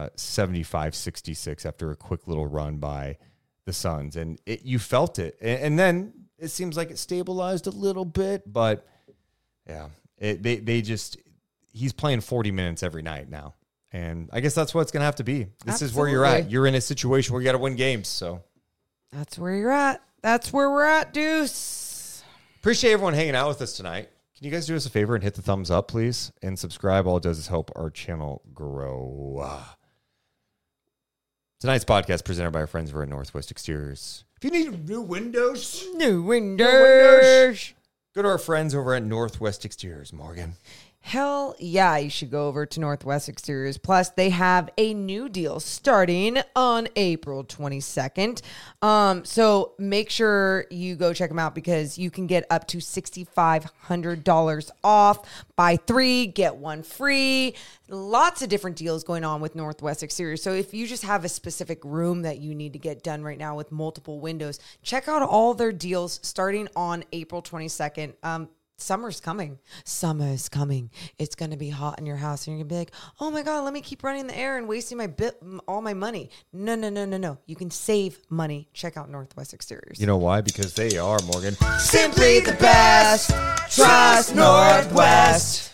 75-66 after a quick little run by the Suns. And you felt it. And then it seems like it stabilized a little bit. But, yeah, he's playing 40 minutes every night now. And I guess that's what it's going to have to be. This is where you're
Absolutely.
at. You're in a situation where you got to win games. So
That's where you're at. That's where we're at, Deuce.
appreciate everyone hanging out with us tonight. Can you guys do us a favor and hit the thumbs up, please? And subscribe. All it does is help our channel grow. Tonight's podcast presented by our friends over at Northwest Exteriors. If you need new windows,
New windows.
go to our friends over at Northwest Exteriors, Morgan.
Hell yeah, you should go over to Northwest Exteriors. Plus, they have a new deal starting on April 22nd. So make sure you go check them out because you can get up to $6,500 off. Buy 3, get 1 free. Lots of different deals going on with Northwest Exteriors. So if you just have a specific room that you need to get done right now with multiple windows, check out all their deals starting on April 22nd. Summer's coming. Summer is coming. It's going to be hot in your house. And you're going to be like, oh my God, let me keep running the air and wasting all my money. No. You can save money. Check out Northwest Exteriors.
You know why? Because they are, Morgan.
Simply the best. Trust Northwest.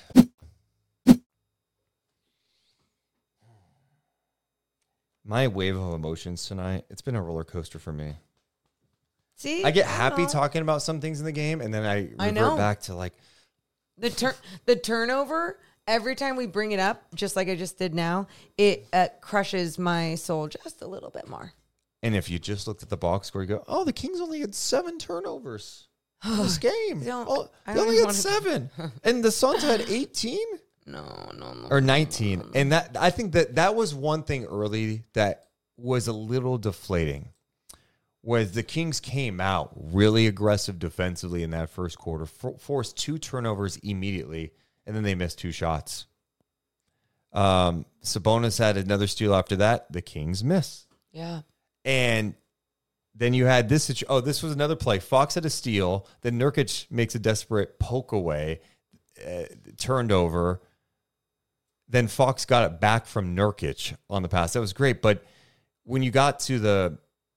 My wave of emotions tonight, it's been a roller coaster for me.
See?
I get happy
know.
talking about some things in the game, and then I
know.
revert back to like,
The turnover, every time we bring it up, just like I just did now, it crushes my soul just a little bit more.
and if you just looked at the box score, you go, oh, the Kings only had 7 turnovers in this game. They only had 7. And the Suns had 18?
No.
Or 19. And that I think that was one thing early that was a little deflating. Was the Kings came out really aggressive defensively in that first quarter, forced 2 turnovers immediately, and then they missed 2 shots. Sabonis had another steal after that. The Kings miss.
Yeah.
And then you had this. This was another play. Fox had a steal. Then Nurkic makes a desperate poke away, turned over. Then Fox got it back from Nurkic on the pass. That was great. But when you got to the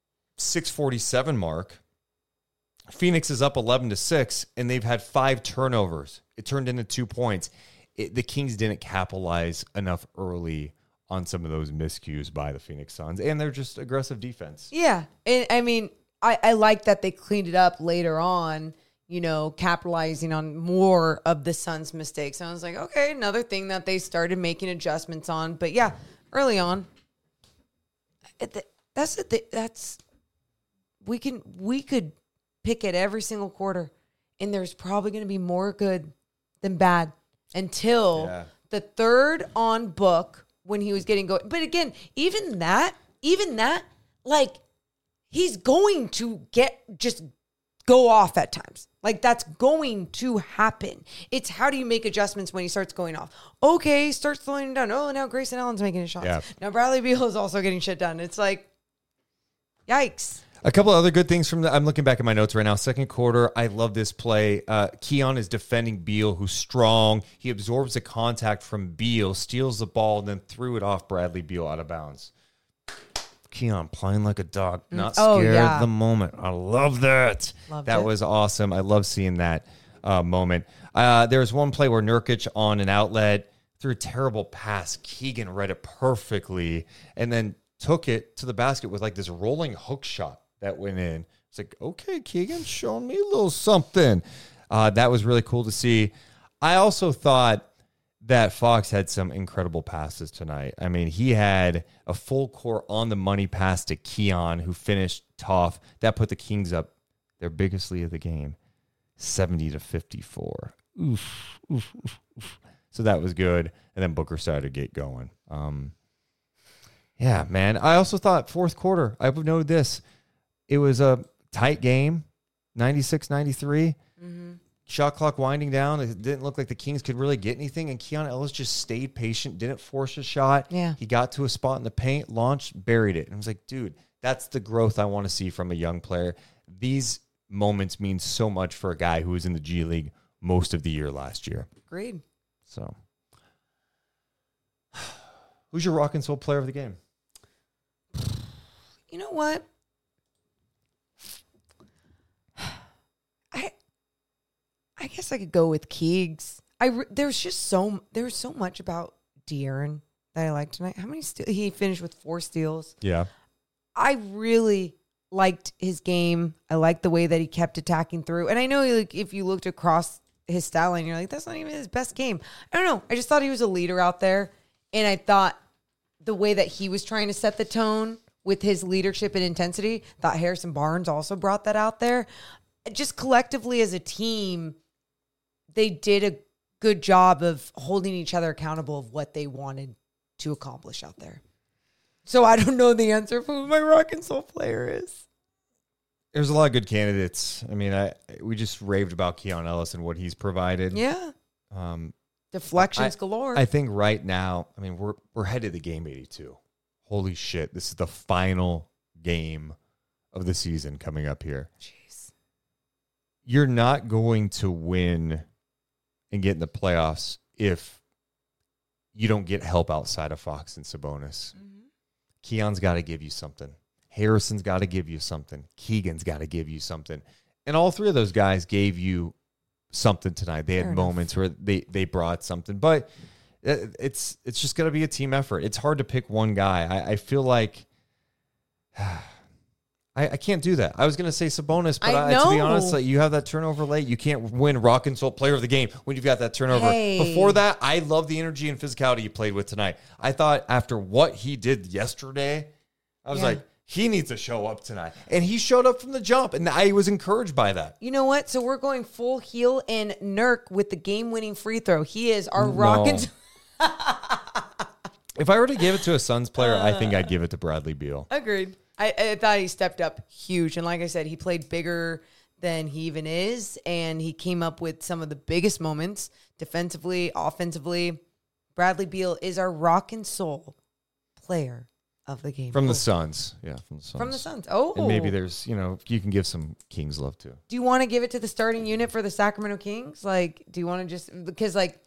6:47 mark, Phoenix is up 11-6, and they've had 5 turnovers. It turned into 2 points. The Kings didn't capitalize enough early on some of those miscues by the Phoenix Suns, and they're just aggressive defense.
Yeah. And I mean, I like that they cleaned it up later on, capitalizing on more of the Suns' mistakes. And I was like, okay, another thing that they started making adjustments on. But yeah, early on, that's the thing. We could pick it every single quarter, and there's probably going to be more good than bad until the third on book when he was getting going. But again, even that, like, he's going to just go off at times. Like, that's going to happen. It's how do you make adjustments when he starts going off? Okay, start slowing him down. Oh, now Grayson Allen's making his shots.
Yeah.
Now Bradley Beal is also getting shit done. It's like, yikes.
A couple of other good things I'm looking back at my notes right now. Second quarter, I love this play. Keon is defending Beal, who's strong. He absorbs the contact from Beal, steals the ball, and then threw it off Bradley Beal out of bounds. Keon playing like a dog, not scared of the moment. I love that. That was awesome. I love seeing that moment. There was one play where Nurkic on an outlet threw a terrible pass. Keegan read it perfectly and then took it to the basket with like this rolling hook shot that went in. It's like, okay, Keegan, showing me a little something. That was really cool to see. I also thought that Fox had some incredible passes tonight. I mean, he had a full court on the money pass to Keon, who finished tough. That put the Kings up their biggest lead of the game, 70-54. Oof. So that was good. And then Booker started to get going. Yeah, man. I also thought fourth quarter, I would note this. It was a tight game, 96-93. Mm-hmm. Shot clock winding down. It didn't look like the Kings could really get anything, and Keon Ellis just stayed patient, didn't force a shot.
Yeah.
He got to a spot in the paint, launched, buried it. And I was like, dude, that's the growth I want to see from a young player. These moments mean so much for a guy who was in the G League most of the year last year.
Agreed.
So, who's your rock and soul player of the game?
You know what? I guess I could go with Keegs. There's so much about De'Aaron that I like tonight. How many he finished with 4 steals.
Yeah.
I really liked his game. I liked the way that he kept attacking through. And I know like if you looked across his stat line, you're like, that's not even his best game. I don't know. I just thought he was a leader out there. And I thought the way that he was trying to set the tone with his leadership and intensity, thought Harrison Barnes also brought that out there. Just collectively as a team, they did a good job of holding each other accountable of what they wanted to accomplish out there. So I don't know the answer for who my rock and soul player is.
There's a lot of good candidates. I mean, we just raved about Keon Ellis and what he's provided.
Yeah. Deflections galore.
I think right now, I mean, we're headed to game 82. Holy shit. This is the final game of the season coming up here.
Jeez.
You're not going to win and get in the playoffs if you don't get help outside of Fox and Sabonis. Mm-hmm. Keon's got to give you something. Harrison's got to give you something. Keegan's got to give you something. And all 3 of those guys gave you something tonight. They had moments where they brought something. But it's just going to be a team effort. It's hard to pick one guy. I feel like I can't do that. I was going to say Sabonis, but to be honest, like, you have that turnover late. You can't win rock and soul player of the game when you've got that turnover.
Hey.
Before that, I love the energy and physicality you played with tonight. I thought after what he did yesterday, I was like, he needs to show up tonight. And he showed up from the jump, and I was encouraged by that.
You know what? So we're going full heel and Nurk with the game-winning free throw. He is our rock and
If I were to give it to a Suns player, I think I'd give it to Bradley Beal.
Agreed. I thought he stepped up huge. And like I said, he played bigger than he even is. And he came up with some of the biggest moments defensively, offensively. Bradley Beal is our rock and soul player of the game.
From the Suns. Yeah, from the Suns.
From the Suns. Oh.
And maybe there's, you can give some Kings love too.
Do you want to give it to the starting unit for the Sacramento Kings? Like, do you want to just, because like,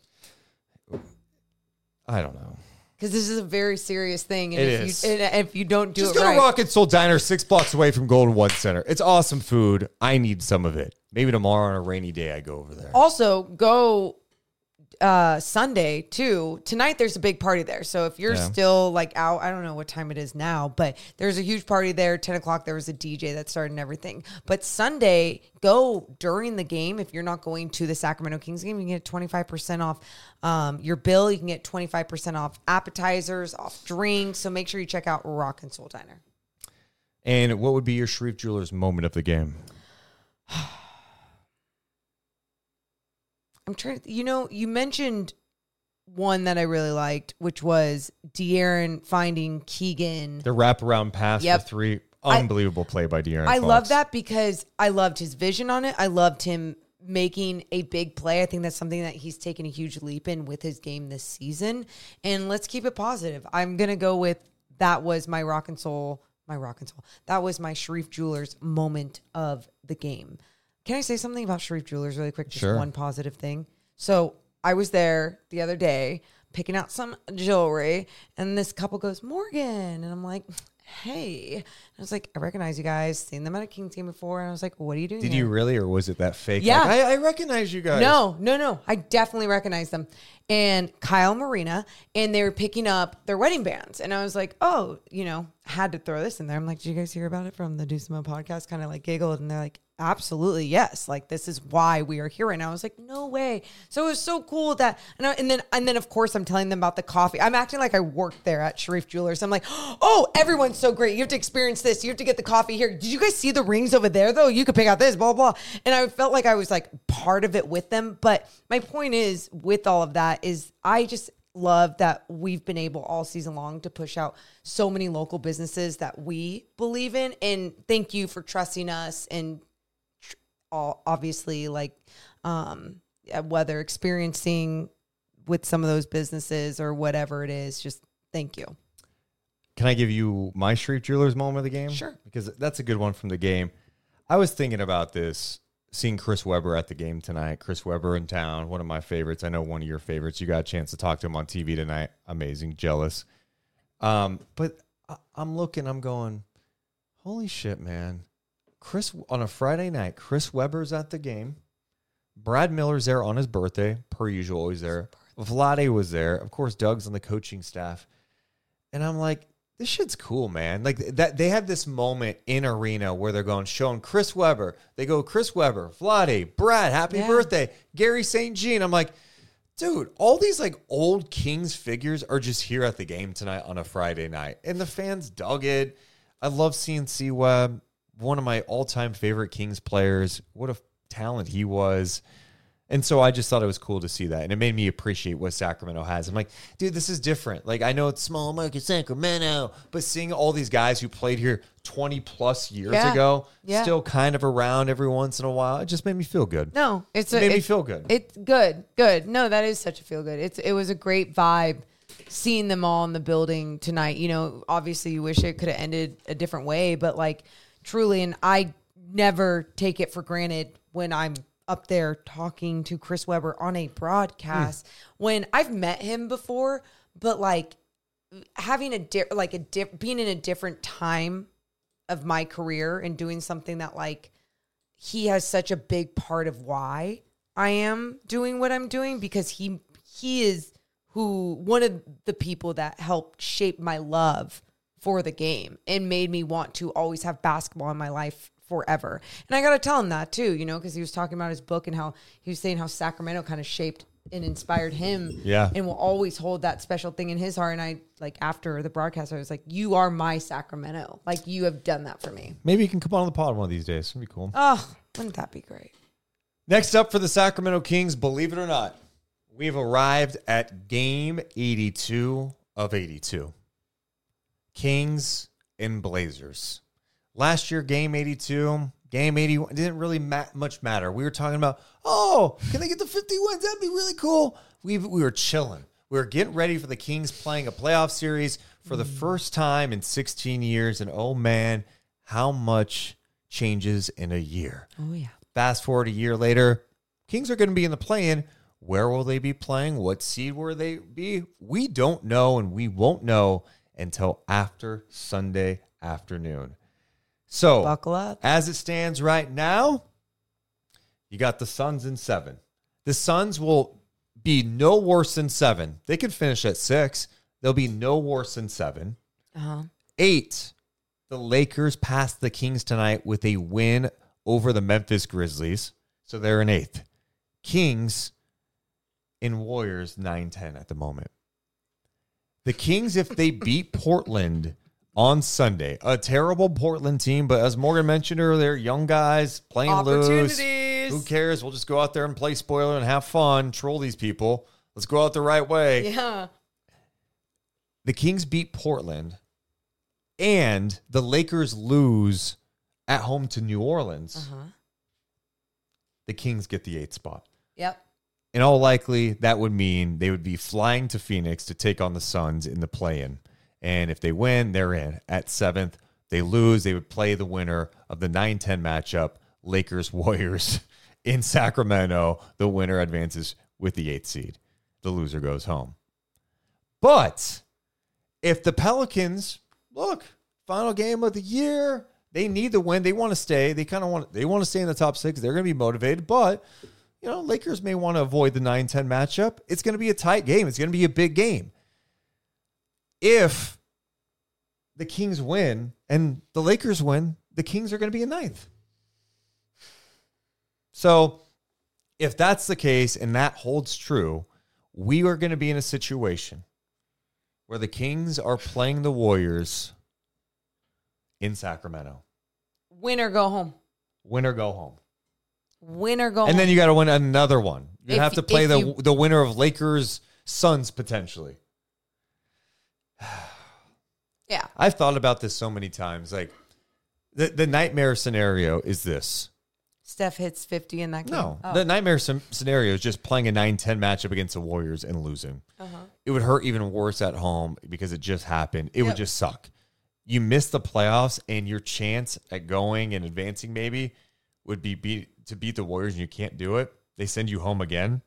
I don't know.
Because this is a very serious thing. And
It
if
is.
if you don't do
Just
it
go
right.
to Rock and Soul Diner 6 blocks away from Golden One Center. It's awesome food. I need some of it. Maybe tomorrow on a rainy day I go over there.
Also, go Sunday too. Tonight there's a big party there. So if you're still like out, I don't know what time it is now, but there's a huge party there. 10 o'clock there was a DJ that started and everything. But Sunday, go during the game. If you're not going to the Sacramento Kings game, you can get 25% off your bill. You can get 25% off appetizers, off drinks. So make sure you check out Rock and Soul Diner.
And what would be your Sharif Jewelers moment of the game?
I'm trying to, you mentioned one that I really liked, which was De'Aaron finding Keegan.
The wraparound pass for 3. Unbelievable play by De'Aaron
I
Fox.
love that because I loved his vision on it. I loved him making a big play. I think that's something that he's taken a huge leap in with his game this season. And let's keep it positive. I'm going to go with that was my rock and soul. That was my Sharif Jewelers moment of the game. Can I say something about Sharif Jewelers really quick? Just one positive thing. So I was there the other day picking out some jewelry, and this couple goes, Morgan. And I'm like, hey. And I was like, I recognize you guys. Seen them at a Kings game before. And I was like, what are you doing
Did
here?
you really, or was it that fake?
Yeah.
Like, I recognize you guys.
No. I definitely recognize them. And Kyle Marina, and they were picking up their wedding bands. And I was like, oh, had to throw this in there. I'm like, did you guys hear about it from the Do Some podcast? Kind of like giggled. And they're like, absolutely, yes. Like, this is why we are here right now. I was like, no way. So it was so cool that, and then of course I'm telling them about the coffee. I'm acting like I worked there at Sharif Jewelers. I'm like, oh, everyone's so great. You have to experience this. You have to get the coffee here. Did you guys see the rings over there though? You could pick out this, blah, blah. And I felt like I was like part of it with them. But my point is with all of that is I just love that we've been able all season long to push out so many local businesses that we believe in. And thank you for trusting us and obviously whether experiencing with some of those businesses or whatever it is, just thank you.
Can I give you my Sharif Jewelers moment of the game?
Sure.
Because that's a good one from the game. I was thinking about this, seeing Chris Webber at the game tonight. Chris Webber in town, one of my favorites. I know one of your favorites. You got a chance to talk to him on TV tonight. Amazing, jealous. But I'm looking, I'm going, holy shit, man. On a Friday night, Chris Webber's at the game. Brad Miller's there on his birthday, per usual, always there. Vlade was there. Of course, Doug's on the coaching staff. And I'm like, this shit's cool, man. Like that, they have this moment in arena where they're showing Chris Webber. They go, Chris Webber, Vlade, Brad, happy birthday, Gary St. Jean. I'm like, dude, all these like old Kings figures are just here at the game tonight on a Friday night. And the fans dug it. I love seeing C-Web, one of my all-time favorite Kings players. What a talent he was. And so I just thought it was cool to see that. And it made me appreciate what Sacramento has. I'm like, dude, this is different. Like, I know it's small market Sacramento, but seeing all these guys who played here 20 plus years ago, still kind of around every once in a while, it just made me feel good.
No, it
made me feel good.
It's good. No, that is such a feel good. It was a great vibe seeing them all in the building tonight. You know, obviously you wish it could have ended a different way, but like truly, and I never take it for granted when I'm up there talking to Chris Webber on a broadcast when I've met him before, but like having being in a different time of my career and doing something that like he has such a big part of why I am doing what I'm doing, because he is one of the people that helped shape my love for the game and made me want to always have basketball in my life forever. And I got to tell him that too, you know, because he was talking about his book and how he was saying how Sacramento kind of shaped and inspired him.
Yeah.
And will always hold that special thing in his heart. And I, like, after the broadcast, I was like, you are my Sacramento. Like, you have done that for me.
Maybe you can come on the pod one of these days. It'd be cool.
Oh, wouldn't that be great?
Next up for the Sacramento Kings, believe it or not, we've arrived at game 82 of 82. Kings and Blazers. Last year, game 82, game 81, it didn't really much matter. We were talking about, can they get to 50 wins? That'd be really cool. We were chilling. We were getting ready for the Kings playing a playoff series for the first time in 16 years. And, oh, man, how much changes in a year.
Oh, yeah.
Fast forward a year later, Kings are going to be in the play-in. Where will they be playing? What seed will they be? We don't know, and we won't know until after Sunday afternoon. So,
buckle up.
As it stands right now, you got the Suns in 7. The Suns will be no worse than 7. They could finish at 6. They'll be no worse than 7. 8, the Lakers passed the Kings tonight with a win over the Memphis Grizzlies. So they're in 8th. Kings and Warriors 9-10 at the moment. The Kings, if they beat Portland on Sunday, a terrible Portland team, but as Morgan mentioned earlier, young guys playing loose. Who cares? We'll just go out there and play spoiler and have fun, troll these people. Let's go out the right way.
Yeah.
The Kings beat Portland, and the Lakers lose at home to New Orleans. The Kings get the 8th spot.
Yep.
In all likely, that would mean they would be flying to Phoenix to take on the Suns in the play-in. And if they win, they're in. At 7th, they lose, they would play the winner of the 9-10 matchup, Lakers-Warriors in Sacramento. The winner advances with the 8th seed. The loser goes home. But if the Pelicans, final game of the year, they need the win. They want to stay. They want to stay in the top 6. They're going to be motivated, but Lakers may want to avoid the 9-10 matchup. It's going to be a tight game. It's going to be a big game. If the Kings win and the Lakers win, the Kings are going to be in 9th. So if that's the case and that holds true, we are going to be in a situation where the Kings are playing the Warriors in Sacramento.
Win or go home.
Win or go home.
Win or go home.
And then you got to win another one. You have to play the winner of Lakers Suns potentially.
Yeah.
I've thought about this so many times. Like the nightmare scenario is this.
Steph hits 50 in that game.
No, the nightmare scenario is just playing a 9-10 matchup against the Warriors and losing. It would hurt even worse at home because it just happened. It would just suck. You miss the playoffs and your chance at going and advancing maybe would be to beat the Warriors and you can't do it. They send you home again.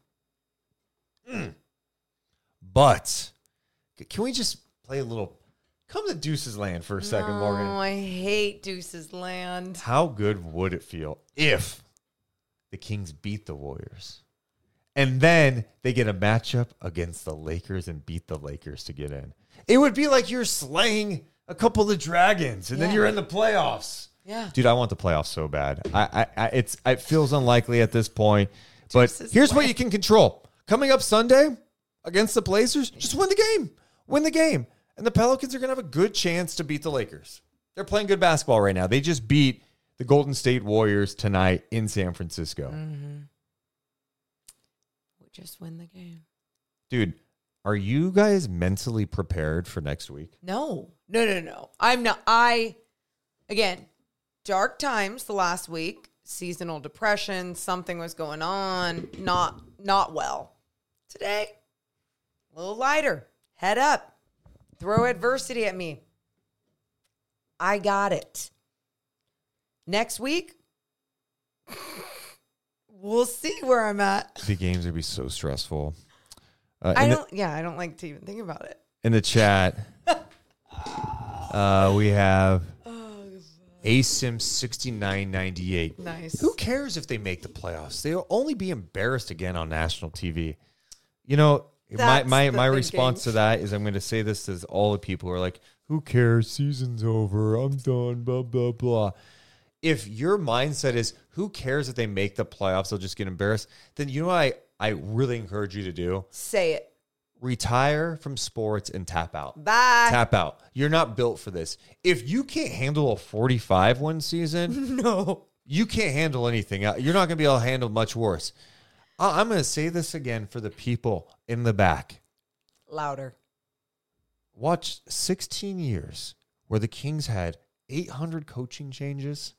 But can we just play a little... Come to Deuces Land for a second, Morgan.
Oh, I hate Deuces Land.
How good would it feel if the Kings beat the Warriors. And then they get a matchup against the Lakers and beat the Lakers to get in. It would be like you're slaying a couple of dragons and then you're in the playoffs.
Yeah.
Dude, I want the playoffs so bad. It feels unlikely at this point. But here's what you can control. Coming up Sunday against the Blazers, just win the game. Win the game. And the Pelicans are going to have a good chance to beat the Lakers. They're playing good basketball right now. They just beat the Golden State Warriors tonight in San Francisco.
Mm-hmm. We'll just win the game.
Dude, are you guys mentally prepared for next week?
No. I'm not. Again, dark times the last week, seasonal depression, something was going on, not well. Today, a little lighter, head up, throw adversity at me. I got it. Next week, we'll see where I'm at.
The games would be so stressful.
I don't like to even think about it.
In the chat, we have ASIM6998.
Nice.
Who cares if they make the playoffs? They'll only be embarrassed again on national TV. You know, my response to that is I'm going to say this to all the people who are like, who cares? Season's over. I'm done. Blah, blah, blah. If your mindset is, who cares if they make the playoffs? They'll just get embarrassed. Then you know what I really encourage you to do?
Say it.
Retire from sports and tap out.
Bye.
Tap out. You're not built for this. If you can't handle a 45-win season,
No.
you can't handle anything. You're not going to be able to handle much worse. I'm going to say this again for the people in the back.
Louder.
Watch 16 years where the Kings had 800 coaching changes,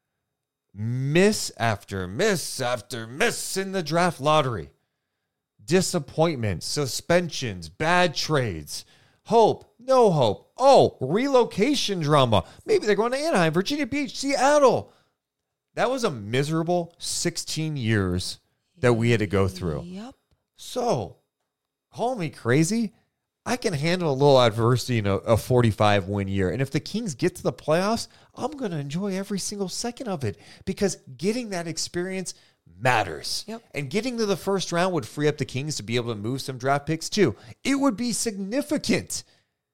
miss after miss after miss in the draft lottery, disappointment, suspensions, bad trades, hope, no hope, relocation drama. Maybe they're going to Anaheim, Virginia Beach, Seattle. That was a miserable 16 years that we had to go through.
Yep.
So, call me crazy. I can handle a little adversity in a 45-win year. And if the Kings get to the playoffs, I'm going to enjoy every single second of it because getting that experience matters.
Yep.
And getting to the first round would free up the Kings to be able to move some draft picks too. It would be significant.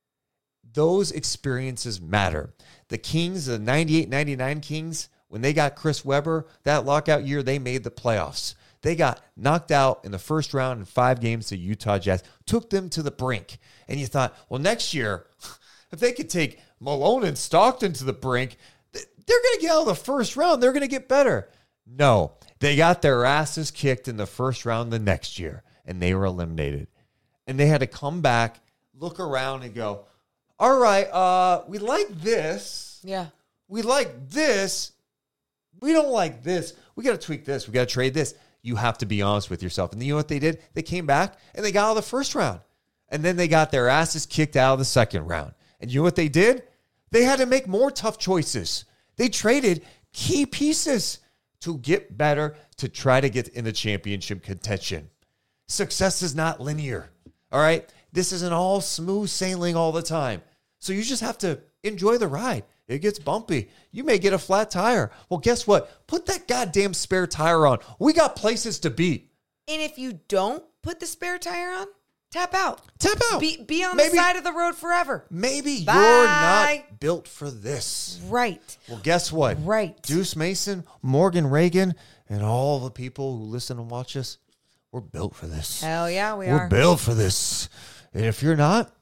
Those experiences matter. The Kings, the 98-99 Kings, when they got Chris Webber, that lockout year, they made the playoffs. They got knocked out in the first round in 5 games to Utah Jazz, took them to the brink. And you thought, well, next year, if they could take Malone and Stockton to the brink, they're going to get out of the first round. They're going to get better. No, they got their asses kicked in the first round the next year, and they were eliminated. And they had to come back, look around, and go, all right, we like this.
Yeah.
We like this. We don't like this. We got to tweak this. We got to trade this. You have to be honest with yourself. And you know what they did? They came back and they got out of the first round. And then they got their asses kicked out of the second round. And you know what they did? They had to make more tough choices. They traded key pieces to get better, to try to get in the championship contention. Success is not linear. All right? This isn't all smooth sailing all the time. So you just have to enjoy the ride. It gets bumpy. You may get a flat tire. Well, guess what? Put that goddamn spare tire on. We got places to be.
And if you don't put the spare tire on, tap out.
Tap out.
Be on the side of the road forever.
Maybe
Bye.
you're not built for this.
Right.
Well, guess what?
Right.
Deuce Mason, Morgan Reagan, and all the people who listen and watch us, we're built for this.
Hell yeah, we
We're
are.
built for this. And if you're not,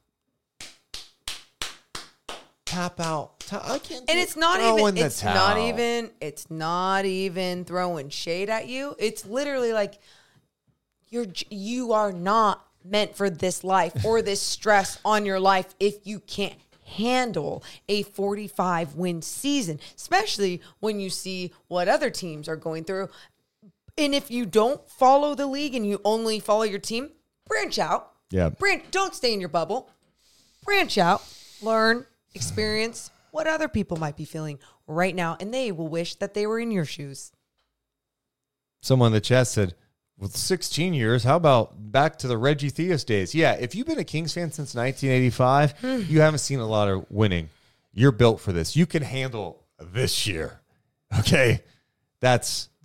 tap out. I can't.
And it's not
throw
even.
in the
It's
towel.
not even. It's not even throwing shade at you. It's literally like you are not meant for this life or this stress on your life if you can't handle a 45-win season, especially when you see what other teams are going through. And if you don't follow the league and you only follow your team, branch out.
Yeah.
Don't stay in your bubble. Branch out, learn, experience what other people might be feeling right now, and they will wish that they were in your shoes.
Someone in the chat said, with 16 years, how about back to the Reggie Theus days? Yeah, if you've been a Kings fan since 1985, you haven't seen a lot of winning. You're built for this. You can handle this year. Okay? That's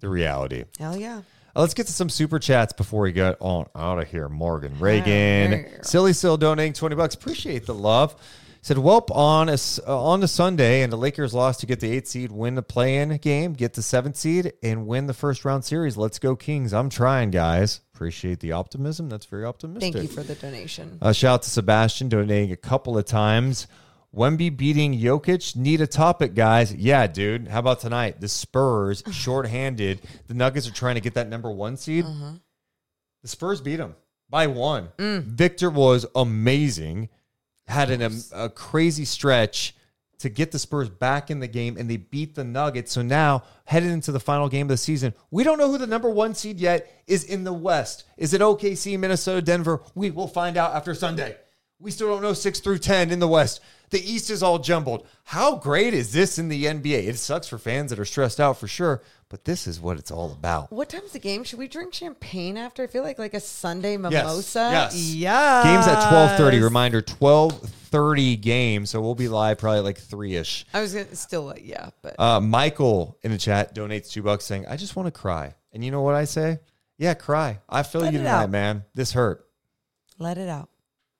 the reality.
Hell yeah.
Let's get to some super chats before we get on out of here. Morgan Reagan, Silly Still donating $20. Appreciate the love. Said, welp, on a Sunday, and the Lakers lost to get the 8th seed, win the play-in game, get the 7th seed, and win the first-round series. Let's go, Kings. I'm trying, guys. Appreciate the optimism. That's very optimistic.
Thank you for the donation.
Shout out to Sebastian, donating a couple of times. Wemby beating Jokic. Need a topic, guys. Yeah, dude. How about tonight? The Spurs, shorthanded. The Nuggets are trying to get that number 1 seed. The Spurs beat them by 1. Victor was amazing. Had a crazy stretch to get the Spurs back in the game, and they beat the Nuggets. So now, headed into the final game of the season, we don't know who the number 1 seed yet is in the West. Is it OKC, Minnesota, Denver? We will find out after Sunday. We still don't know 6 through 10 in the West. The East is all jumbled. How great is this in the NBA? It sucks for fans that are stressed out for sure, but this is what it's all about.
What time's the game? Should we drink champagne after? I feel like a Sunday mimosa.
Yes.
Yes.
Game's at 12:30. Reminder, 12:30 game, so we'll be live probably like 3-ish.
I was gonna still but
Michael in the chat donates $2 saying, I just want to cry. And you know what I say? Yeah, cry. I feel
Let
you
it
tonight,
out.
man. This hurt.
let it out.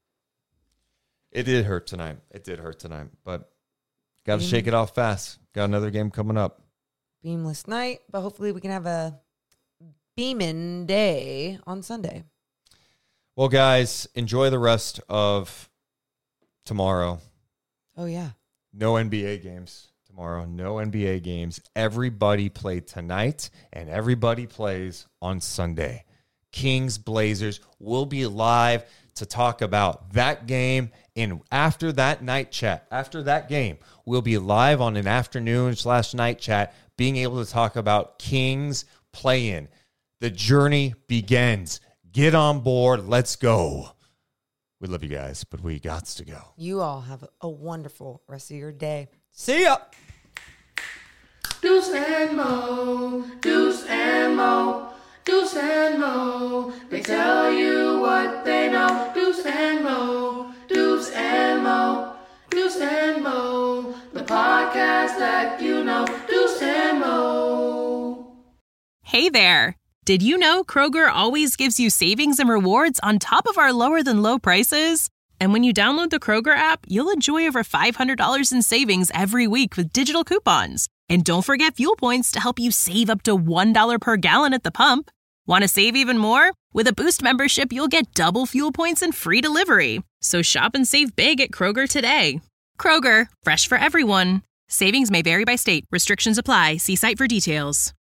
It did hurt tonight. But got to shake it off fast. Got another game coming up.
Beamless night, but hopefully we can have a beamin' day on Sunday.
Well, guys, enjoy the rest of tomorrow.
Oh, yeah.
No NBA games tomorrow. No NBA games. Everybody played tonight, and everybody plays on Sunday. Kings, Blazers will be live to talk about that game. And after that night chat, after that game, we'll be live on an afternoon/night chat, being able to talk about Kings play-in. The journey begins. Get on board. Let's go. We love you guys, but we got to go.
You all have a wonderful rest of your day. See ya.
Deuce and Mo, Deuce and Mo, Deuce and Mo. They tell you what they know. Deuce and Mo, Deuce and Mo, Deuce and Mo. The podcast that you know. Deuce and Mo.
Hey there. Did you know Kroger always gives you savings and rewards on top of our lower than low prices? And when you download the Kroger app, you'll enjoy over $500 in savings every week with digital coupons. And don't forget fuel points to help you save up to $1 per gallon at the pump. Want to save even more? With a Boost membership, you'll get double fuel points and free delivery. So shop and save big at Kroger today. Kroger, fresh for everyone. Savings may vary by state. Restrictions apply. See site for details.